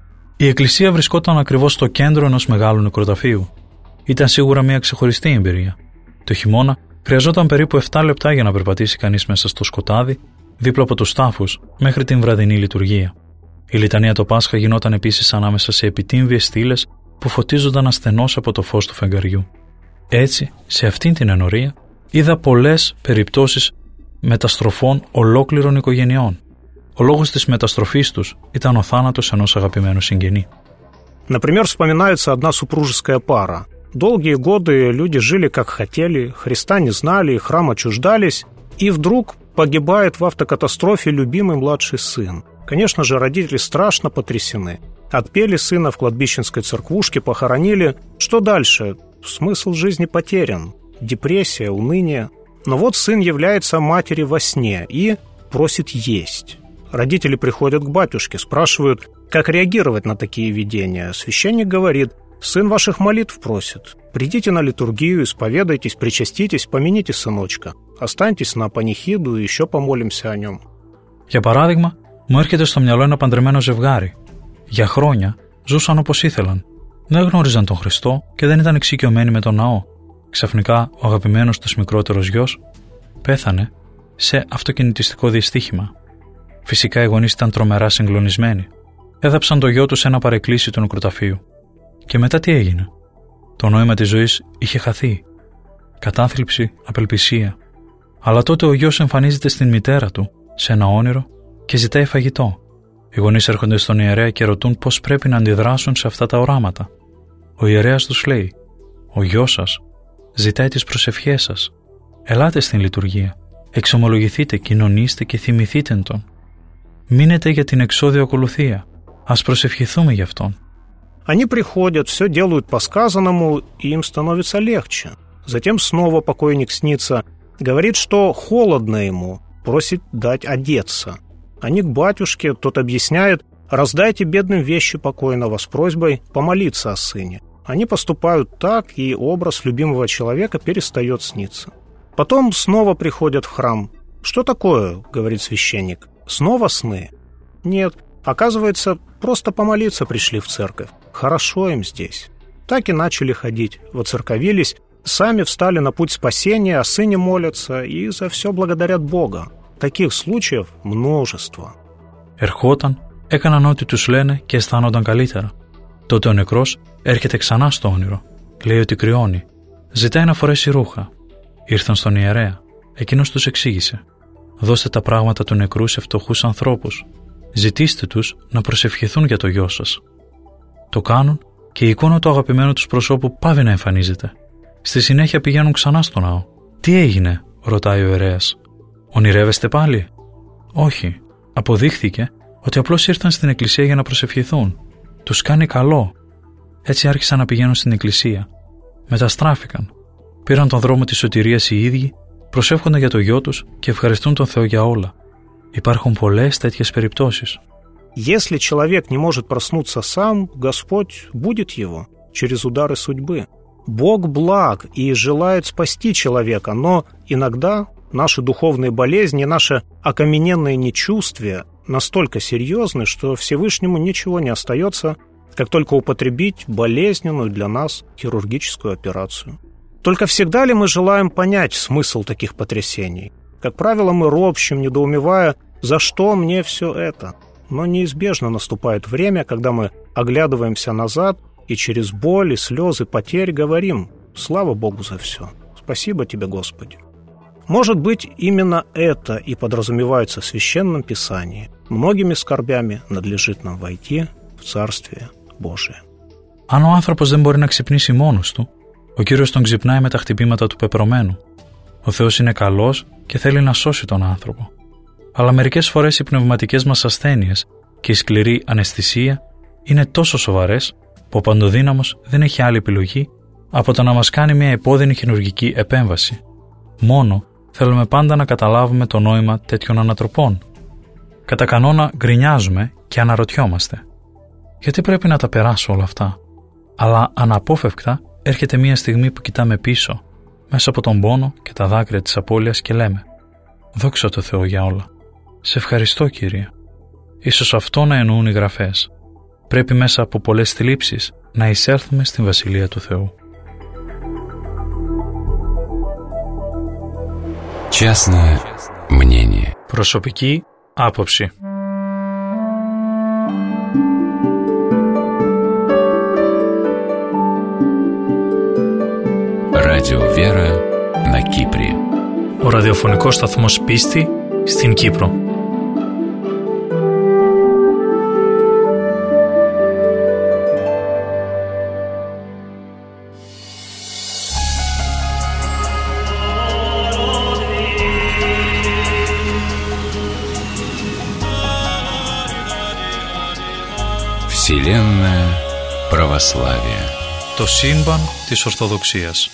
Η εκκλησία βρισκόταν ακριβώς στο κέντρο ενός μεγάλου νεκροταφείου. Ήταν σίγουρα μια ξεχωριστή εμπειρία. Το χειμώνα χρειαζόταν περίπου επτά λεπτά για να περπατήσει κανείς μέσα στο σκοτάδι, δίπλα από τους τάφους, μέχρι την βραδινή λειτουργία. Η λιτανία το Πάσχα γινόταν επίσης ανάμεσα σε επιτύμβιες στήλες που φωτίζονταν ασθενώς από το φως του φεγγαριού. Έτσι, σε αυτήν την ενορία, είδα πολλές περιπτώσεις μεταστροφών ολόκληρων οικογενειών. Ο λόγος της μεταστροφής τους ήταν ο θάνατος ενός αγαπημένου συγγενή. Например, вспоминается одна супружеская пара. Долгие годы люди жили как хотели, Христа не знали, храма чуждались, и вдруг погибает в автокатастрофе любимый младший сын. Конечно же, родители страшно потрясены. Отпели сына в кладбищенской церквушке, похоронили. Что дальше? Смысл жизни потерян. Депрессия, уныние. Но вот сын является матери во сне и просит есть. Родители приходят к батюшке, спрашивают, как реагировать на такие видения. Священник говорит: «Сын ваших молитв просит. Придите на литургию, исповедайтесь, причаститесь, помяните сыночка. Останьтесь на панихиду и еще помолимся о нем». Για παράδειγμα, μου έρχεται στο μυαλό ένα παντρεμένο ζευγάρι. Για χρόνια ζούσαν όπως ήθελαν. Δεν γνώριζαν τον Χριστό και δεν ήταν εξοικειωμένοι με τον ναό. Ξαφνικά, ο αγαπημένος τους μικρότερος γιος πέθανε σε αυτοκινητιστικό δυστύχημα. Φυσικά οι γονείς ήταν τρομερά συγκλονισμένοι. Έδαψαν το γιο τους σε ένα παρεκκλήσι του νεκροταφείου. Και μετά τι έγινε? Το νόημα της ζωής είχε χαθεί. Κατάθλιψη, απελπισία. Αλλά τότε ο γιος εμφανίζεται στην μητέρα του, σε ένα όνειρο, και ζητάει φαγητό. Οι γονείς έρχονται στον ιερέα και ρωτούν πώς πρέπει να αντιδράσουν σε αυτά τα οράματα. Ο ιερέας τους λέει: «Ο γιος σας ζητάει τις προσευχές σας. Ελάτε στην λειτουργία. Εξομολογηθείτε, κοινωνήστε και θυμηθείτε τον. Μείνετε για την εξώδιο ακολουθία. Ας προσευχηθούμε γι' αυτόν». Они приходят, все делают по сказанному, и им становится легче. Затем снова покойник снится, говорит, что холодно ему, просит дать одеться. Они к батюшке, тот объясняет: раздайте бедным вещи покойного с просьбой помолиться о сыне. Они поступают так, и образ любимого человека перестает сниться. Потом снова приходят в храм. «Что такое?» — говорит священник. «Снова сны?» «Нет. Оказывается, просто помолиться пришли в церковь. Хорошо им здесь». Так и начали ходить, воцерковились, сами встали на путь спасения, о сыне молятся и за все благодарят Бога. Таких случаев множество. Ερχόταν, έκαναν ό,τι τους λένε και αισθάνονταν καλύτερα. Τότε ο νεκρός έρχεται ξανά στο όνειρο. Λέει ότι κρυώνει. Ζητάει να φορέσει ρούχα. Ήρθαν στον ιερέα. Εκείνος τους εξήγησε: «Δώστε τα πράγματα του νεκρού σε φτωχούς ανθρώπους. Ζητήστε τους να προσευχηθούν για το γιο σας». Το κάνουν και η εικόνα του αγαπημένου τους προσώπου πάβει να εμφανίζεται. Στη συνέχεια πηγαίνουν ξανά στο ναό. «Τι έγινε?» ρωτάει ο ιερέας. «Ονειρεύεστε πάλι?» «Όχι. Αποδείχθηκε ότι απλώς ήρθαν στην εκκλησία για να προσευχηθούν. Τους κάνει καλό». Έτσι άρχισαν να πηγαίνουν στην εκκλησία. Μεταστράφηκαν. Πήραν τον δρόμο της σωτηρίας οι ίδιοι, προσεύχονται για το γιο τους και ευχαριστούν τον Θεό για όλα. Υπάρχουν πολλές τέτοιες περιπτώσεις. Если человек не может проснуться сам, Господь будет его через удары судьбы. Бог благ и желает спасти человека, но иногда наши духовные болезни, наше окамененное нечувствие настолько серьезны, что Всевышнему ничего не остается, как только употребить болезненную для нас хирургическую операцию. Только всегда ли мы желаем понять смысл таких потрясений? Как правило, мы ропщем, недоумевая, за что мне все это? Но неизбежно наступает время, когда мы оглядываемся назад и через боль и слезы потерь говорим: «Слава Богу за все! Спасибо тебе, Господи!» Может быть, именно это и подразумевается в Священном Писании. Многими скорбями надлежит нам войти в Царствие Божие. Αν ο άνθρωπος δεν μπορεί να ξυπνήσει μόνος του, ο Κύριος τον ξυπνάει με τα χτυπήματα του πεπρωμένου. Ο Θεός είναι καλός και θέλει να σώσει τον άνθρωπο. Αλλά μερικές φορές οι πνευματικές μας ασθένειες και η σκληρή αναισθησία είναι τόσο σοβαρές που ο παντοδύναμος δεν έχει άλλη επιλογή από το να μας κάνει μια επώδυνη χειρουργική επέμβαση. Μόνο θέλουμε πάντα να καταλάβουμε το νόημα τέτοιων ανατροπών. Κατά κανόνα γκρινιάζουμε και αναρωτιόμαστε. Γιατί πρέπει να τα περάσω όλα αυτά? Αλλά αναπόφευκτα έρχεται μια στιγμή που κοιτάμε πίσω, μέσα από τον πόνο και τα δάκρυα της απώλειας και λέμε: «Δόξα τω Θεώ για όλα. Σε ευχαριστώ, Κύριε». Ίσως αυτό να εννοούν οι γραφές. Πρέπει μέσα από πολλές θλίψεις να εισέλθουμε στην Βασιλεία του Θεού. Частное мнение. Προσωπική άποψη. Радио Вера на Кипре. Ο ραδιοφωνικός σταθμός Πίστη στην Κύπρο. Вселенная православия. Το σύμπαν της Ορθοδοξίας.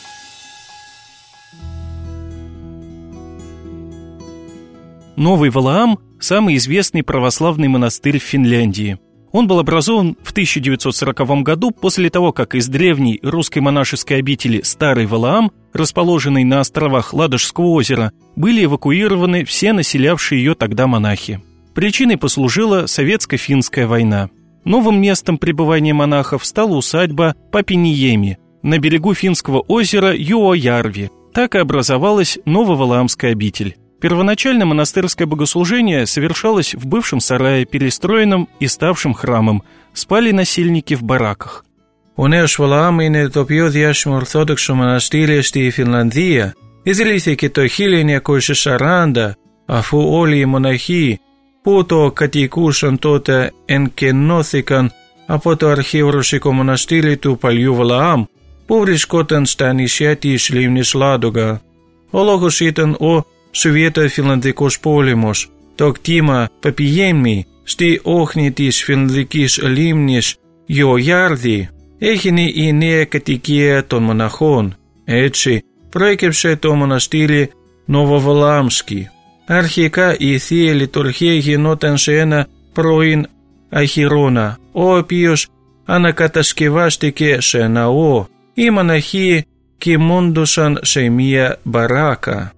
Новый Валаам – самый известный православный монастырь в Финляндии. Он был образован в тысяча девятьсот сороковом году после того, как из древней русской монашеской обители Старый Валаам, расположенной на островах Ладожского озера, были эвакуированы все населявшие ее тогда монахи. Причиной послужила Советско-финская война. Новым местом пребывания монахов стала усадьба Папиниеми на берегу Финского озера Юоярви. Так и образовалась Нововалаамская обитель. Первоначально монастырское богослужение совершалось в бывшем сарае, перестроенном и ставшем храмом. Спали насельники в бараках. Ο νέος Βαλαάμ είναι το πιο διάσημο ορθόδοξο μοναστήρι στη Φινλανδία. Ιδρύθηκε το χίλια εννιακόσια σαράντα, αφού όλοι οι μοναχοί που το κατοικούσαν τότε εγκαινώθηκαν από το αρχαίο ρωσικό μοναστήρι του παλιού Βαλαάμ, που βρισκόταν στα νησιά της λίμνης Λάδογα. Ο λόγος ήταν ο Σοβιετο-Φινλανδικός πόλεμος. Το κτήμα Παπιέμι στη όχθη της φινλανδικής λίμνης Γιογιάρδη έγινε η νέα κατοικία των μοναχών. Έτσι προέκυψε το μοναστήρι Νοβοβαλάμσκι. Αρχικά η Θεία Λειτουργία γινόταν σε ένα πρώην αχυρώνα, ο οποίος ανακατασκευάστηκε σε ναό. Οι μοναχοί κοιμούντουσαν σε μία μπαράκα.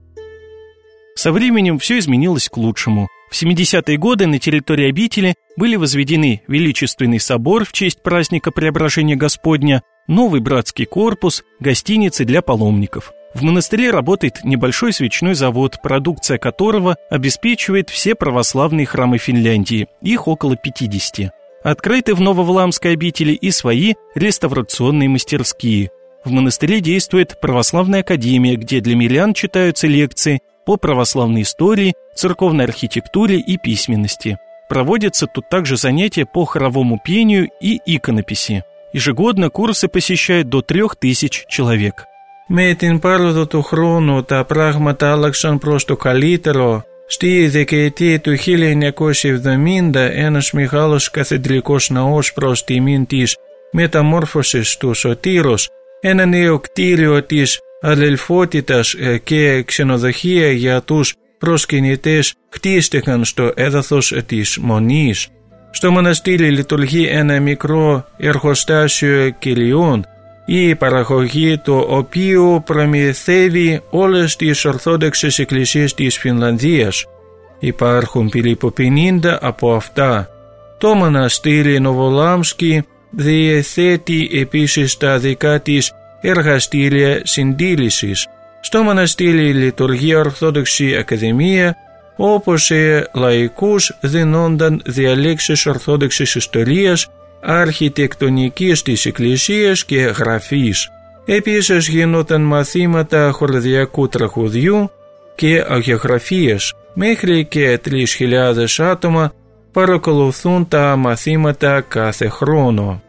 Со временем все изменилось к лучшему. В семидесятые годы на территории обители были возведены величественный собор в честь праздника Преображения Господня, новый братский корпус, гостиницы для паломников. В монастыре работает небольшой свечной завод, продукция которого обеспечивает все православные храмы Финляндии, их около пятидесяти. Открыты в Нововалаамской обители и свои реставрационные мастерские. В монастыре действует православная академия, где для мирян читаются лекции по православной истории, церковной архитектуре и письменности. Проводятся тут также занятия по хоровому пению и иконописи. Ежегодно курсы посещают до трех тысяч человек. Με την πάροδο του χρόνου τα πράγματα άλλαξαν προς το καλύτερο. Στη δεκαετία του χίλια εννιακόσια εβδομήντα ένας μεγάλος καθεδρικός ναός προς τιμήν της μεταμόρφωσης του Σωτήρος, ένα νέο κτίριο της αδελφότητας και ξενοδοχεία για τους προσκυνητές χτίστηκαν στο έδαφος της Μονής. Στο μοναστήρι λειτουργεί ένα μικρό εργοστάσιο κελιών. η παραγωγή του οποίου προμηθεύει όλες τις ορθόδοξες εκκλησίες της Φινλανδίας. Υπάρχουν περίπου πενήντα από αυτά. Το μοναστήρι Νοβολάμσκι διαθέτει επίσης τα δικά της εργαστήρια συντήρησης. Στο μοναστήρι λειτουργεί Ορθόδοξη Ακαδημία, όπου σε λαϊκούς δίνονταν διαλέξεις Ορθόδοξης ιστορίας, αρχιτεκτονικής της εκκλησίας και γραφής. Επίσης γινόταν μαθήματα χορδιακού τραγουδιού και αγιογραφίας. Μέχρι και τρεις χιλιάδες άτομα παρακολουθούν τα мαθήματα κάθε χρόνο.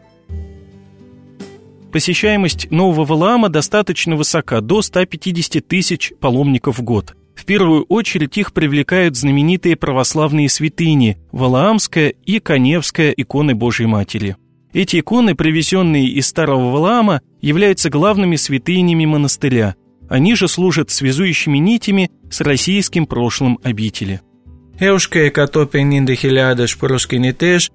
Посещаемость Нового Валаама достаточно высока, до ста пятидесяти тысяч паломников в год. В первую очередь их привлекают знаменитые православные святыни Валаамская и Каневская иконы Божьей Матери. Эти иконы, привезенные из Старого Валаама, являются главными святынями монастыря. Они же служат связующими нитями с российским прошлым обители. Έως και εκατόν πενήντα χιλιάδες προσκυνητές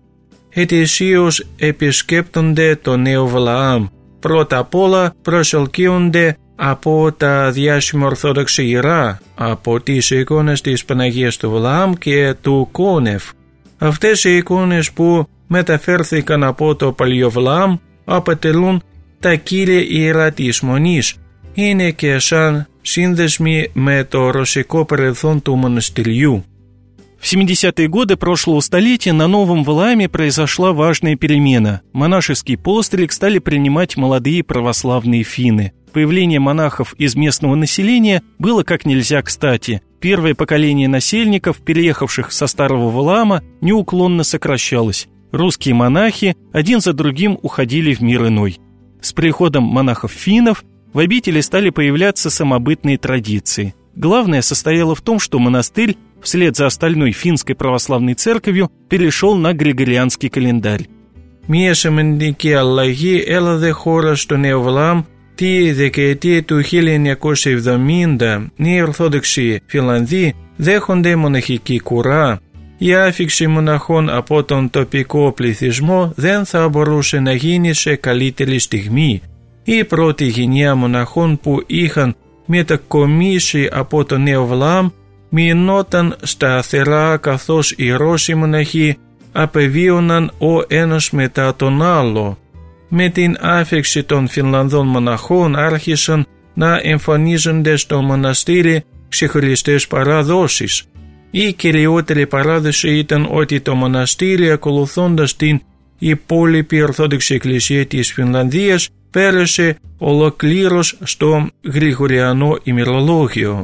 ετησίως επισκέπτονται το Νέο Βαλαάμ. Πρώτα απ' όλα προσελκύονται από τα διάσημα Ορθόδοξα ιερά, από τις εικόνες της Παναγίας του Βαλαάμ και του Κόνευ. Αυτές οι εικόνες που μεταφέρθηκαν από το Παλιό Βαλαάμ αποτελούν τα κύρια ιερά της Μονής. Είναι και σαν σύνδεσμοι με το ρωσικό παρελθόν του μοναστηριού. В семидесятые годы прошлого столетия на Новом Валааме произошла важная перемена. Монашеский постриг стали принимать молодые православные финны. Появление монахов из местного населения было как нельзя кстати. Первое поколение насельников, переехавших со Старого Валаама, неуклонно сокращалось. Русские монахи один за другим уходили в мир иной. С приходом монахов-финнов в обители стали появляться самобытные традиции. Главное состояло в том, что монастырь вслед за остальной финской православной церковью перешел на Григорианский календарь. Μία σημαντική αλλαγή έλαβε χώρα στο Νέο Βαλαάμ τη δεκαετία του χίλια εννιακόσια εβδομήντα. Οι Ορθόδοξοι Φιλανδοί δέχονται μοναχική κουρά. Η άφιξη μοναχών από τον τοπικό πληθυσμό δεν θα μπορούσε να γίνει σε καλύτερη στιγμή. Η πρώτη γενιά μοναχών που είχαν μετακομίσει από το Νέο Βαλαάμ μείνονταν σταθερά, καθώς οι Ρώσοι μοναχοί απεβίωναν ο ένας μετά τον άλλο. Με την άφιξη των Φινλανδών μοναχών άρχισαν να εμφανίζονται στο μοναστήρι ξεχωριστές παραδόσεις. Η κυριότερη παράδοση ήταν ότι το μοναστήρι, ακολουθώντας την υπόλοιπη Ορθόδοξη Εκκλησία της Φινλανδίας, πέρασε ολοκλήρως στο Γρηγοριανό ημερολόγιο.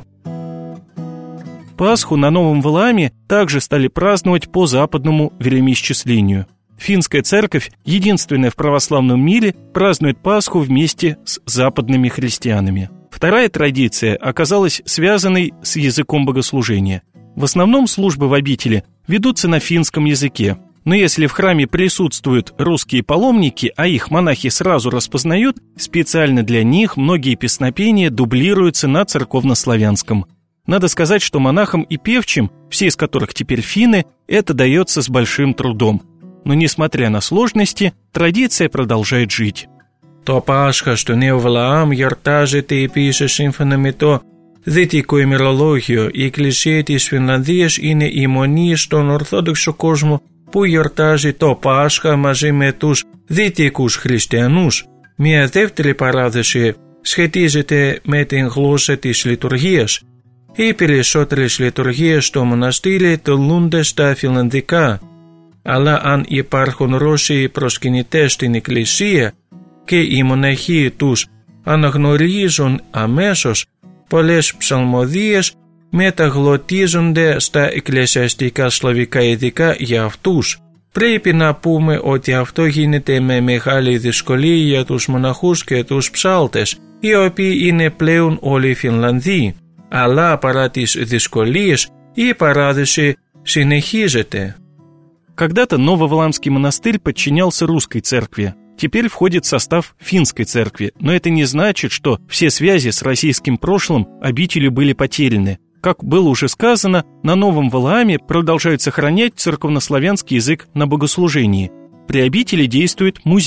Пасху на Новом Валааме также стали праздновать по западному времяисчислению. Финская церковь, единственная в православном мире, празднует Пасху вместе с западными христианами. Вторая традиция оказалась связанной с языком богослужения. В основном службы в обители ведутся на финском языке. Но если в храме присутствуют русские паломники, а их монахи сразу распознают, специально для них многие песнопения дублируются на церковнославянском. Надо сказать, что монахам и певчим, все из которых теперь финны, это дается с большим трудом. Но несмотря на сложности, традиция продолжает жить. Το Πάσχα στο Νέο Βαλαάμ γιορτάζεται επίσης σύμφωνα με το δυτικό ημερολόγιο. Η Εκκλησία της Φινλανδίας είναι η μόνη στον Ορθόδοξο κόσμο που γιορτάζει το Πάσχα μαζί με τους δυτικούς χριστιανούς. Μια δεύτερη παράδοση σχετίζεται με την γλώσσα της λειτουργίας. Οι περισσότερες λειτουργίες στο μοναστήρι τελούνται στα φιλανδικά, αλλά αν υπάρχουν Ρώσοι προσκυνητές στην εκκλησία και οι μοναχοί τους αναγνωρίζουν αμέσως, πολλές ψαλμοδίες μεταγλωτίζονται στα εκκλησιαστικά σλαβικά ειδικά για αυτούς. Πρέπει να πούμε ότι αυτό γίνεται με μεγάλη δυσκολία για τους μοναχούς και τους ψάλτες, οι οποίοι είναι πλέον όλοι Φινλανδοί. Αλλά παρά τις δυσκολίες, η παράδοση συνεχίζεται. Когда-то Нововалаамский монастырь подчинялся русской церкви. Теперь входит в состав финской церкви, но это не значит, что все связи с российским прошлым обителью были потеряны. Как было уже сказано, на Новом Валааме продолжают сохранять церковнославянский язык на богослужении. При обители действует музей.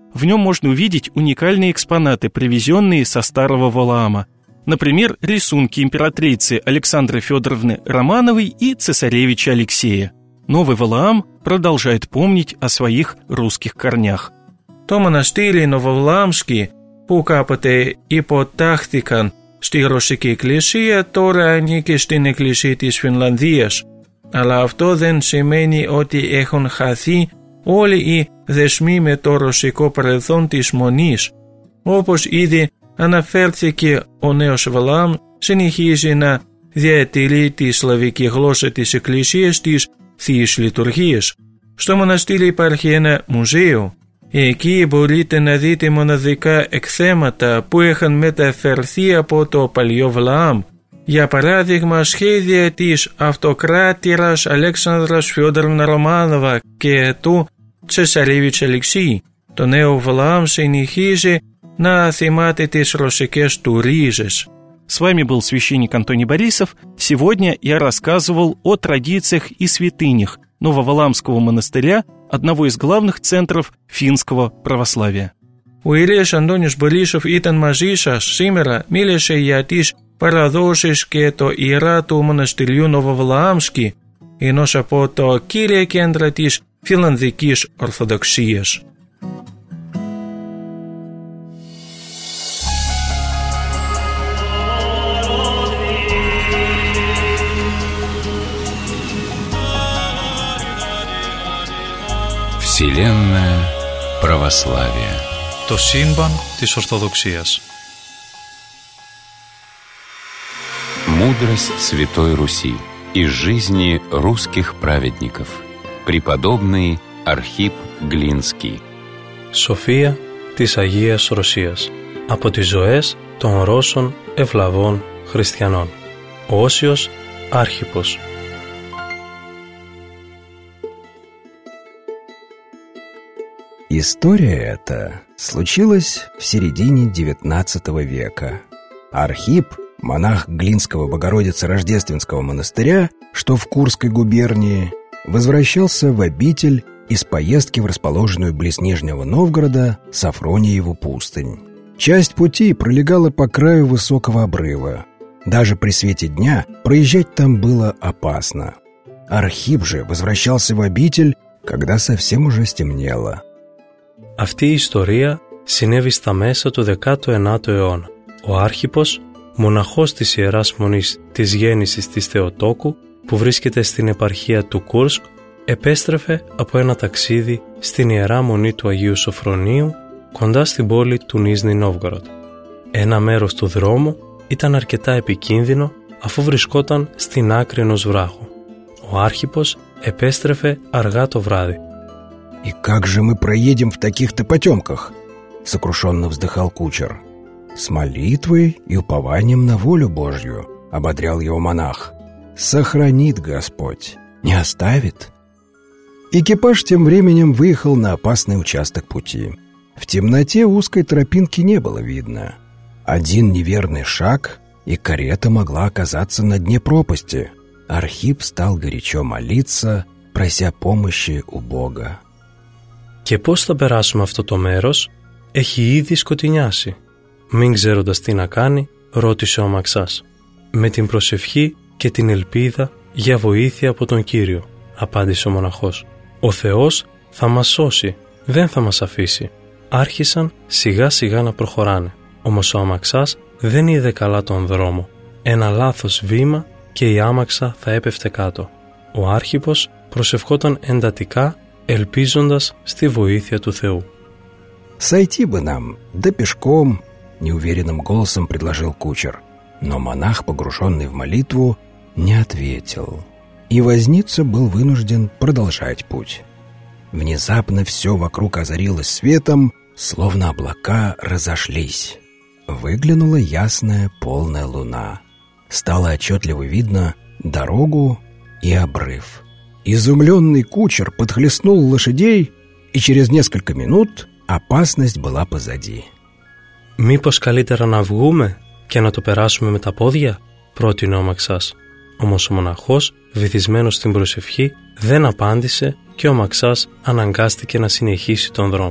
В нем можно увидеть уникальные экспонаты, привезенные со старого Валаама. Например, рисунки императрицы Александры Федоровны Романовой и цесаревича Алексея. Новый Валаам продолжает помнить о своих русских корнях. То монастырь нововалаамский, пукапате и потахтикан, штирошики клишия, тора никиштины клишит из Финляндиеш. Αλλά αυτό δεν σημαίνει ότι έχουν χαθεί όλοι οι δεσμοί με το ρωσικό παρελθόν της Μονής. Όπως ήδη αναφέρθηκε, ο νέος Βαλαάμ συνεχίζει να διατηρεί τη σλαβική γλώσσα της Εκκλησίας της Θείας Λειτουργίας. Στο μοναστήρι υπάρχει ένα μουζέο. Εκεί μπορείτε να δείτε μοναδικά εκθέματα που έχουν μεταφερθεί από το παλιό Βαλαάμ. Για παράδειγμα, σχέδια της αυτοκράτηρας Αλέξανδρας Φιόδωρνα Ρωμάνοβα και του Цесаревич Алексей. Το νέο Валаам συνεχίζει να θυμάται τις ρωσικές του ρίζες. С вами был священник Антоний Борисов. Сегодня я рассказывал о традициях и святынях Нововалаамского монастыря, одного из главных центров финского православия. Ο Ηλίας Αντώνιος Борисов ήταν μαζί σας σήμερα, μίλησε για τις παραδόσεις και το ιερά του μοναστηριού Нововалаамский, ενός από το κύρια κέντρα της Φιλανδικής Ορθοδοξίας. Вселенная православия. Το σύμπαν της Ορθοδοξίας. Мудрость Святой Руси из жизни русских праведников. Преподобный Архип Глинский. Σοφία της Αγίας Ρωσίας. Από τις ζωές των Ρώσων ευλαβών χριστιανών. Ο Όσιος Άρχιπος. История эта случилась в середине девятнадцатого века. Архип, монах Глинского Богородицы-Рождественского монастыря, что в Курской губернии, возвращался в обитель из поездки в расположенную близ Нижнего Новгорода Сафрониеву пустынь. Часть пути пролегала по краю высокого обрыва. Даже при свете дня проезжать там было опасно. Архип же возвращался в обитель, когда совсем уже стемнело. Αυτή η ιστορία συνέβη στα μέσα του δέκατου ενάτου αιώνα. Ο Άρχιπος, μοναχός της Ιεράς Μονής της Γέννησης της Θεοτόκου, που βρίσκεται στην επαρχία του Κούρσκ, επέστρεφε από ένα ταξίδι στην Ιερά Μονή του Αγίου Σοφρονίου, κοντά στην πόλη του Νίζνη Νόβγοροντ. Ένα μέρος του δρόμου ήταν αρκετά επικίνδυνο, αφού βρισκόταν στην άκρη ενός βράχου. Ο Άρχιπος επέστρεφε αργά το βράδυ. «И как же мы проедем в таких-то потемках?» — сокрушенно вздыхал кучер. «С молитвой и упованием на волю Божью», — ободрял его монах. «Сохранит Господь, не оставит». Экипаж тем временем выехал на опасный участок пути. В темноте узкой тропинки не было видно. Один неверный шаг, и карета могла оказаться на дне пропасти. Архип стал горячо молиться, прося помощи у Бога. «Και πώς θα περάσουμε αυτό το μέρος? Έχει ήδη σκοτεινιάσει». Μην ξέροντας τι να κάνει, ρώτησε ο αμαξάς. «Με την προσευχή και την ελπίδα για βοήθεια από τον Κύριο», απάντησε ο μοναχός. «Ο Θεός θα μας σώσει, δεν θα μας αφήσει». Άρχισαν σιγά σιγά να προχωράνε. Όμως ο αμαξάς δεν είδε καλά τον δρόμο. Ένα λάθος βήμα και η άμαξα θα έπεφτε κάτω. Ο Άρχιπος προσευχόταν εντατικά, ελπίζοντας στη βοήθεια του Θεού. «Сойти бы нам, да пешком», — неуверенным голосом предложил кучер. Но монах, погруженный в молитву, не ответил. И возница был вынужден продолжать путь. Внезапно все вокруг озарилось светом, словно облака разошлись. Выглянула ясная полная луна. Стало отчетливо видно дорогу и обрыв. Изумленный кучер подхлестнул лошадей, и через несколько минут опасность была позади. «Μήπως καλύτερα να βγούμε και να το περάσουμε με τα πόδια?» πρότεινε ο αμαξάς. Όμως ο μοναχός, βυθισμένος στην προσευχή, δεν απάντησε και ο αμαξάς αναγκάστηκε να συνεχίσει τον δρόμο.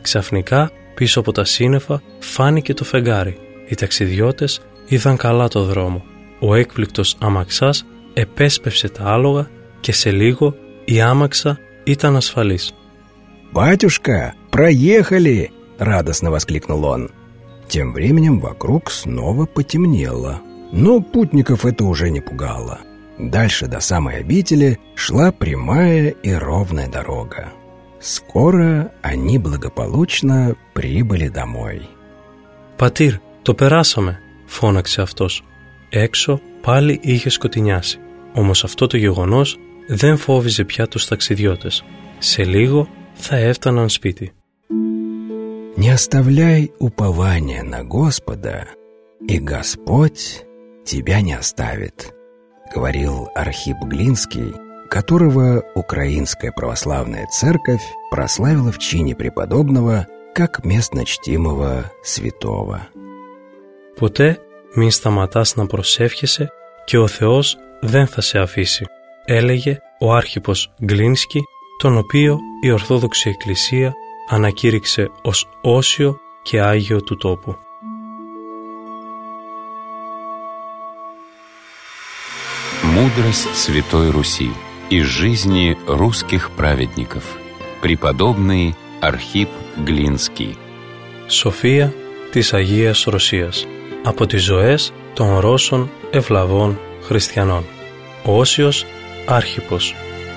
Ξαφνικά, πίσω από τα σύννεφα, φάνηκε το φεγγάρι. Οι ταξιδιώτες είδαν καλά το δρόμο. Ο έκπληκτος αμαξάς επέσπευσε τα άλογα και σε λίγο η άμαξα ήταν ασφαλής. «Батюшка, проехали!» — радостно воскликнул он. Тем временем вокруг снова потемнело, но путников это уже не пугало. Дальше до самой обители шла прямая и ровная дорога. Скоро они благополучно прибыли домой. «Πατήρ, το περάσαμε», φώναξε αυτός. Έξω πάλι είχε σκοτεινιάσει. Όμως αυτό το γεγονός δεν φόβιζε πια τους ταξιδιώτες. Σε λίγο θα έφταναν σπίτι. «Не оставляй упования на Господа, и Господь тебя не оставит», — говорил Архип Глинский, которого Украинская православная церковь прославила в чине преподобного как местночтимого святого. Ποτέ μην σταματάς να προσεύχεσαι και ο Θεός δεν θα σε αφήσει, έλεγε ο Άρχιπος Γκλίνσκι, τον οποίο η Ορθόδοξη Εκκλησία ανακήρυξε ως όσιο και Άγιο του τόπου. Мудрость Святой Руси из жизни русских праведников. Преподобный Архип Глинский. Σοφία της Αγίας Ρωσίας από τις ζωές των Ρώσων ευλαβών χριστιανών. Ο Όσιος Άρχιπος.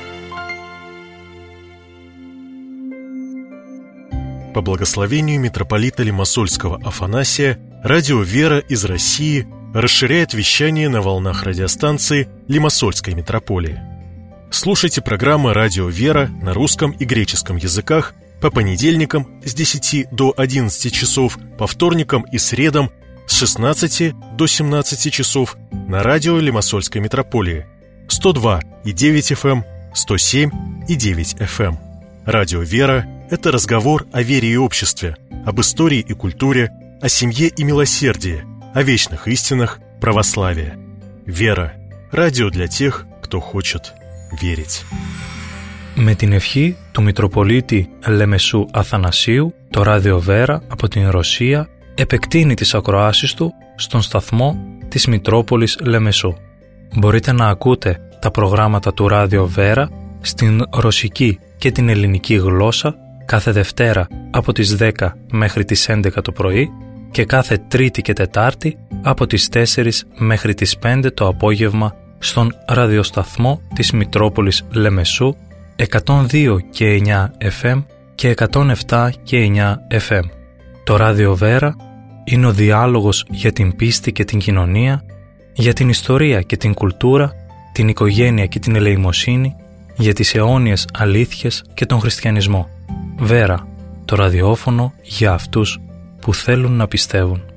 По благословению митрополита Лимассольского Афанасия, радио «Вера» из России расширяет вещание на волнах радиостанции Лимассольской митрополии. Слушайте программы «Радио «Вера» на русском и греческом языках по понедельникам с десяти до одиннадцати часов, по вторникам и средам с шестнадцати до семнадцати часов на радио Лимассольской митрополии сто два и девять эф эм, сто семь и девять эф эм. Радио «Вера» — это разговор о вере и обществе, об истории и культуре, о семье и милосердии, о вечных истинах православия. «Вера» — радио для тех, кто хочет верить. Με την ευχή του Μητροπολίτη Λεμεσού Αθανασίου, το ράδιο Βέρα από την Ρωσία επεκτείνει τις ακροάσεις του στον σταθμό της Μητρόπολης Λεμεσού. Μπορείτε να ακούτε τα προγράμματα του ράδιο Βέρα στην ρωσική και την ελληνική γλώσσα κάθε Δευτέρα από τις δέκα μέχρι τις έντεκα το πρωί και κάθε Τρίτη και Τετάρτη από τις τέσσερις μέχρι τις πέντε το απόγευμα στον ραδιοσταθμό της Μητρόπολης Λεμεσού εκατόν δύο και εννιά εφ εμ και εκατόν επτά και εννιά εφ εμ. Το ράδιο Βέρα είναι ο διάλογος για την πίστη και την κοινωνία, για την ιστορία και την κουλτούρα, την οικογένεια και την ελεημοσύνη, για τις αιώνιες αλήθειες και τον χριστιανισμό. Βέρα, το ραδιόφωνο για αυτούς που θέλουν να πιστεύουν.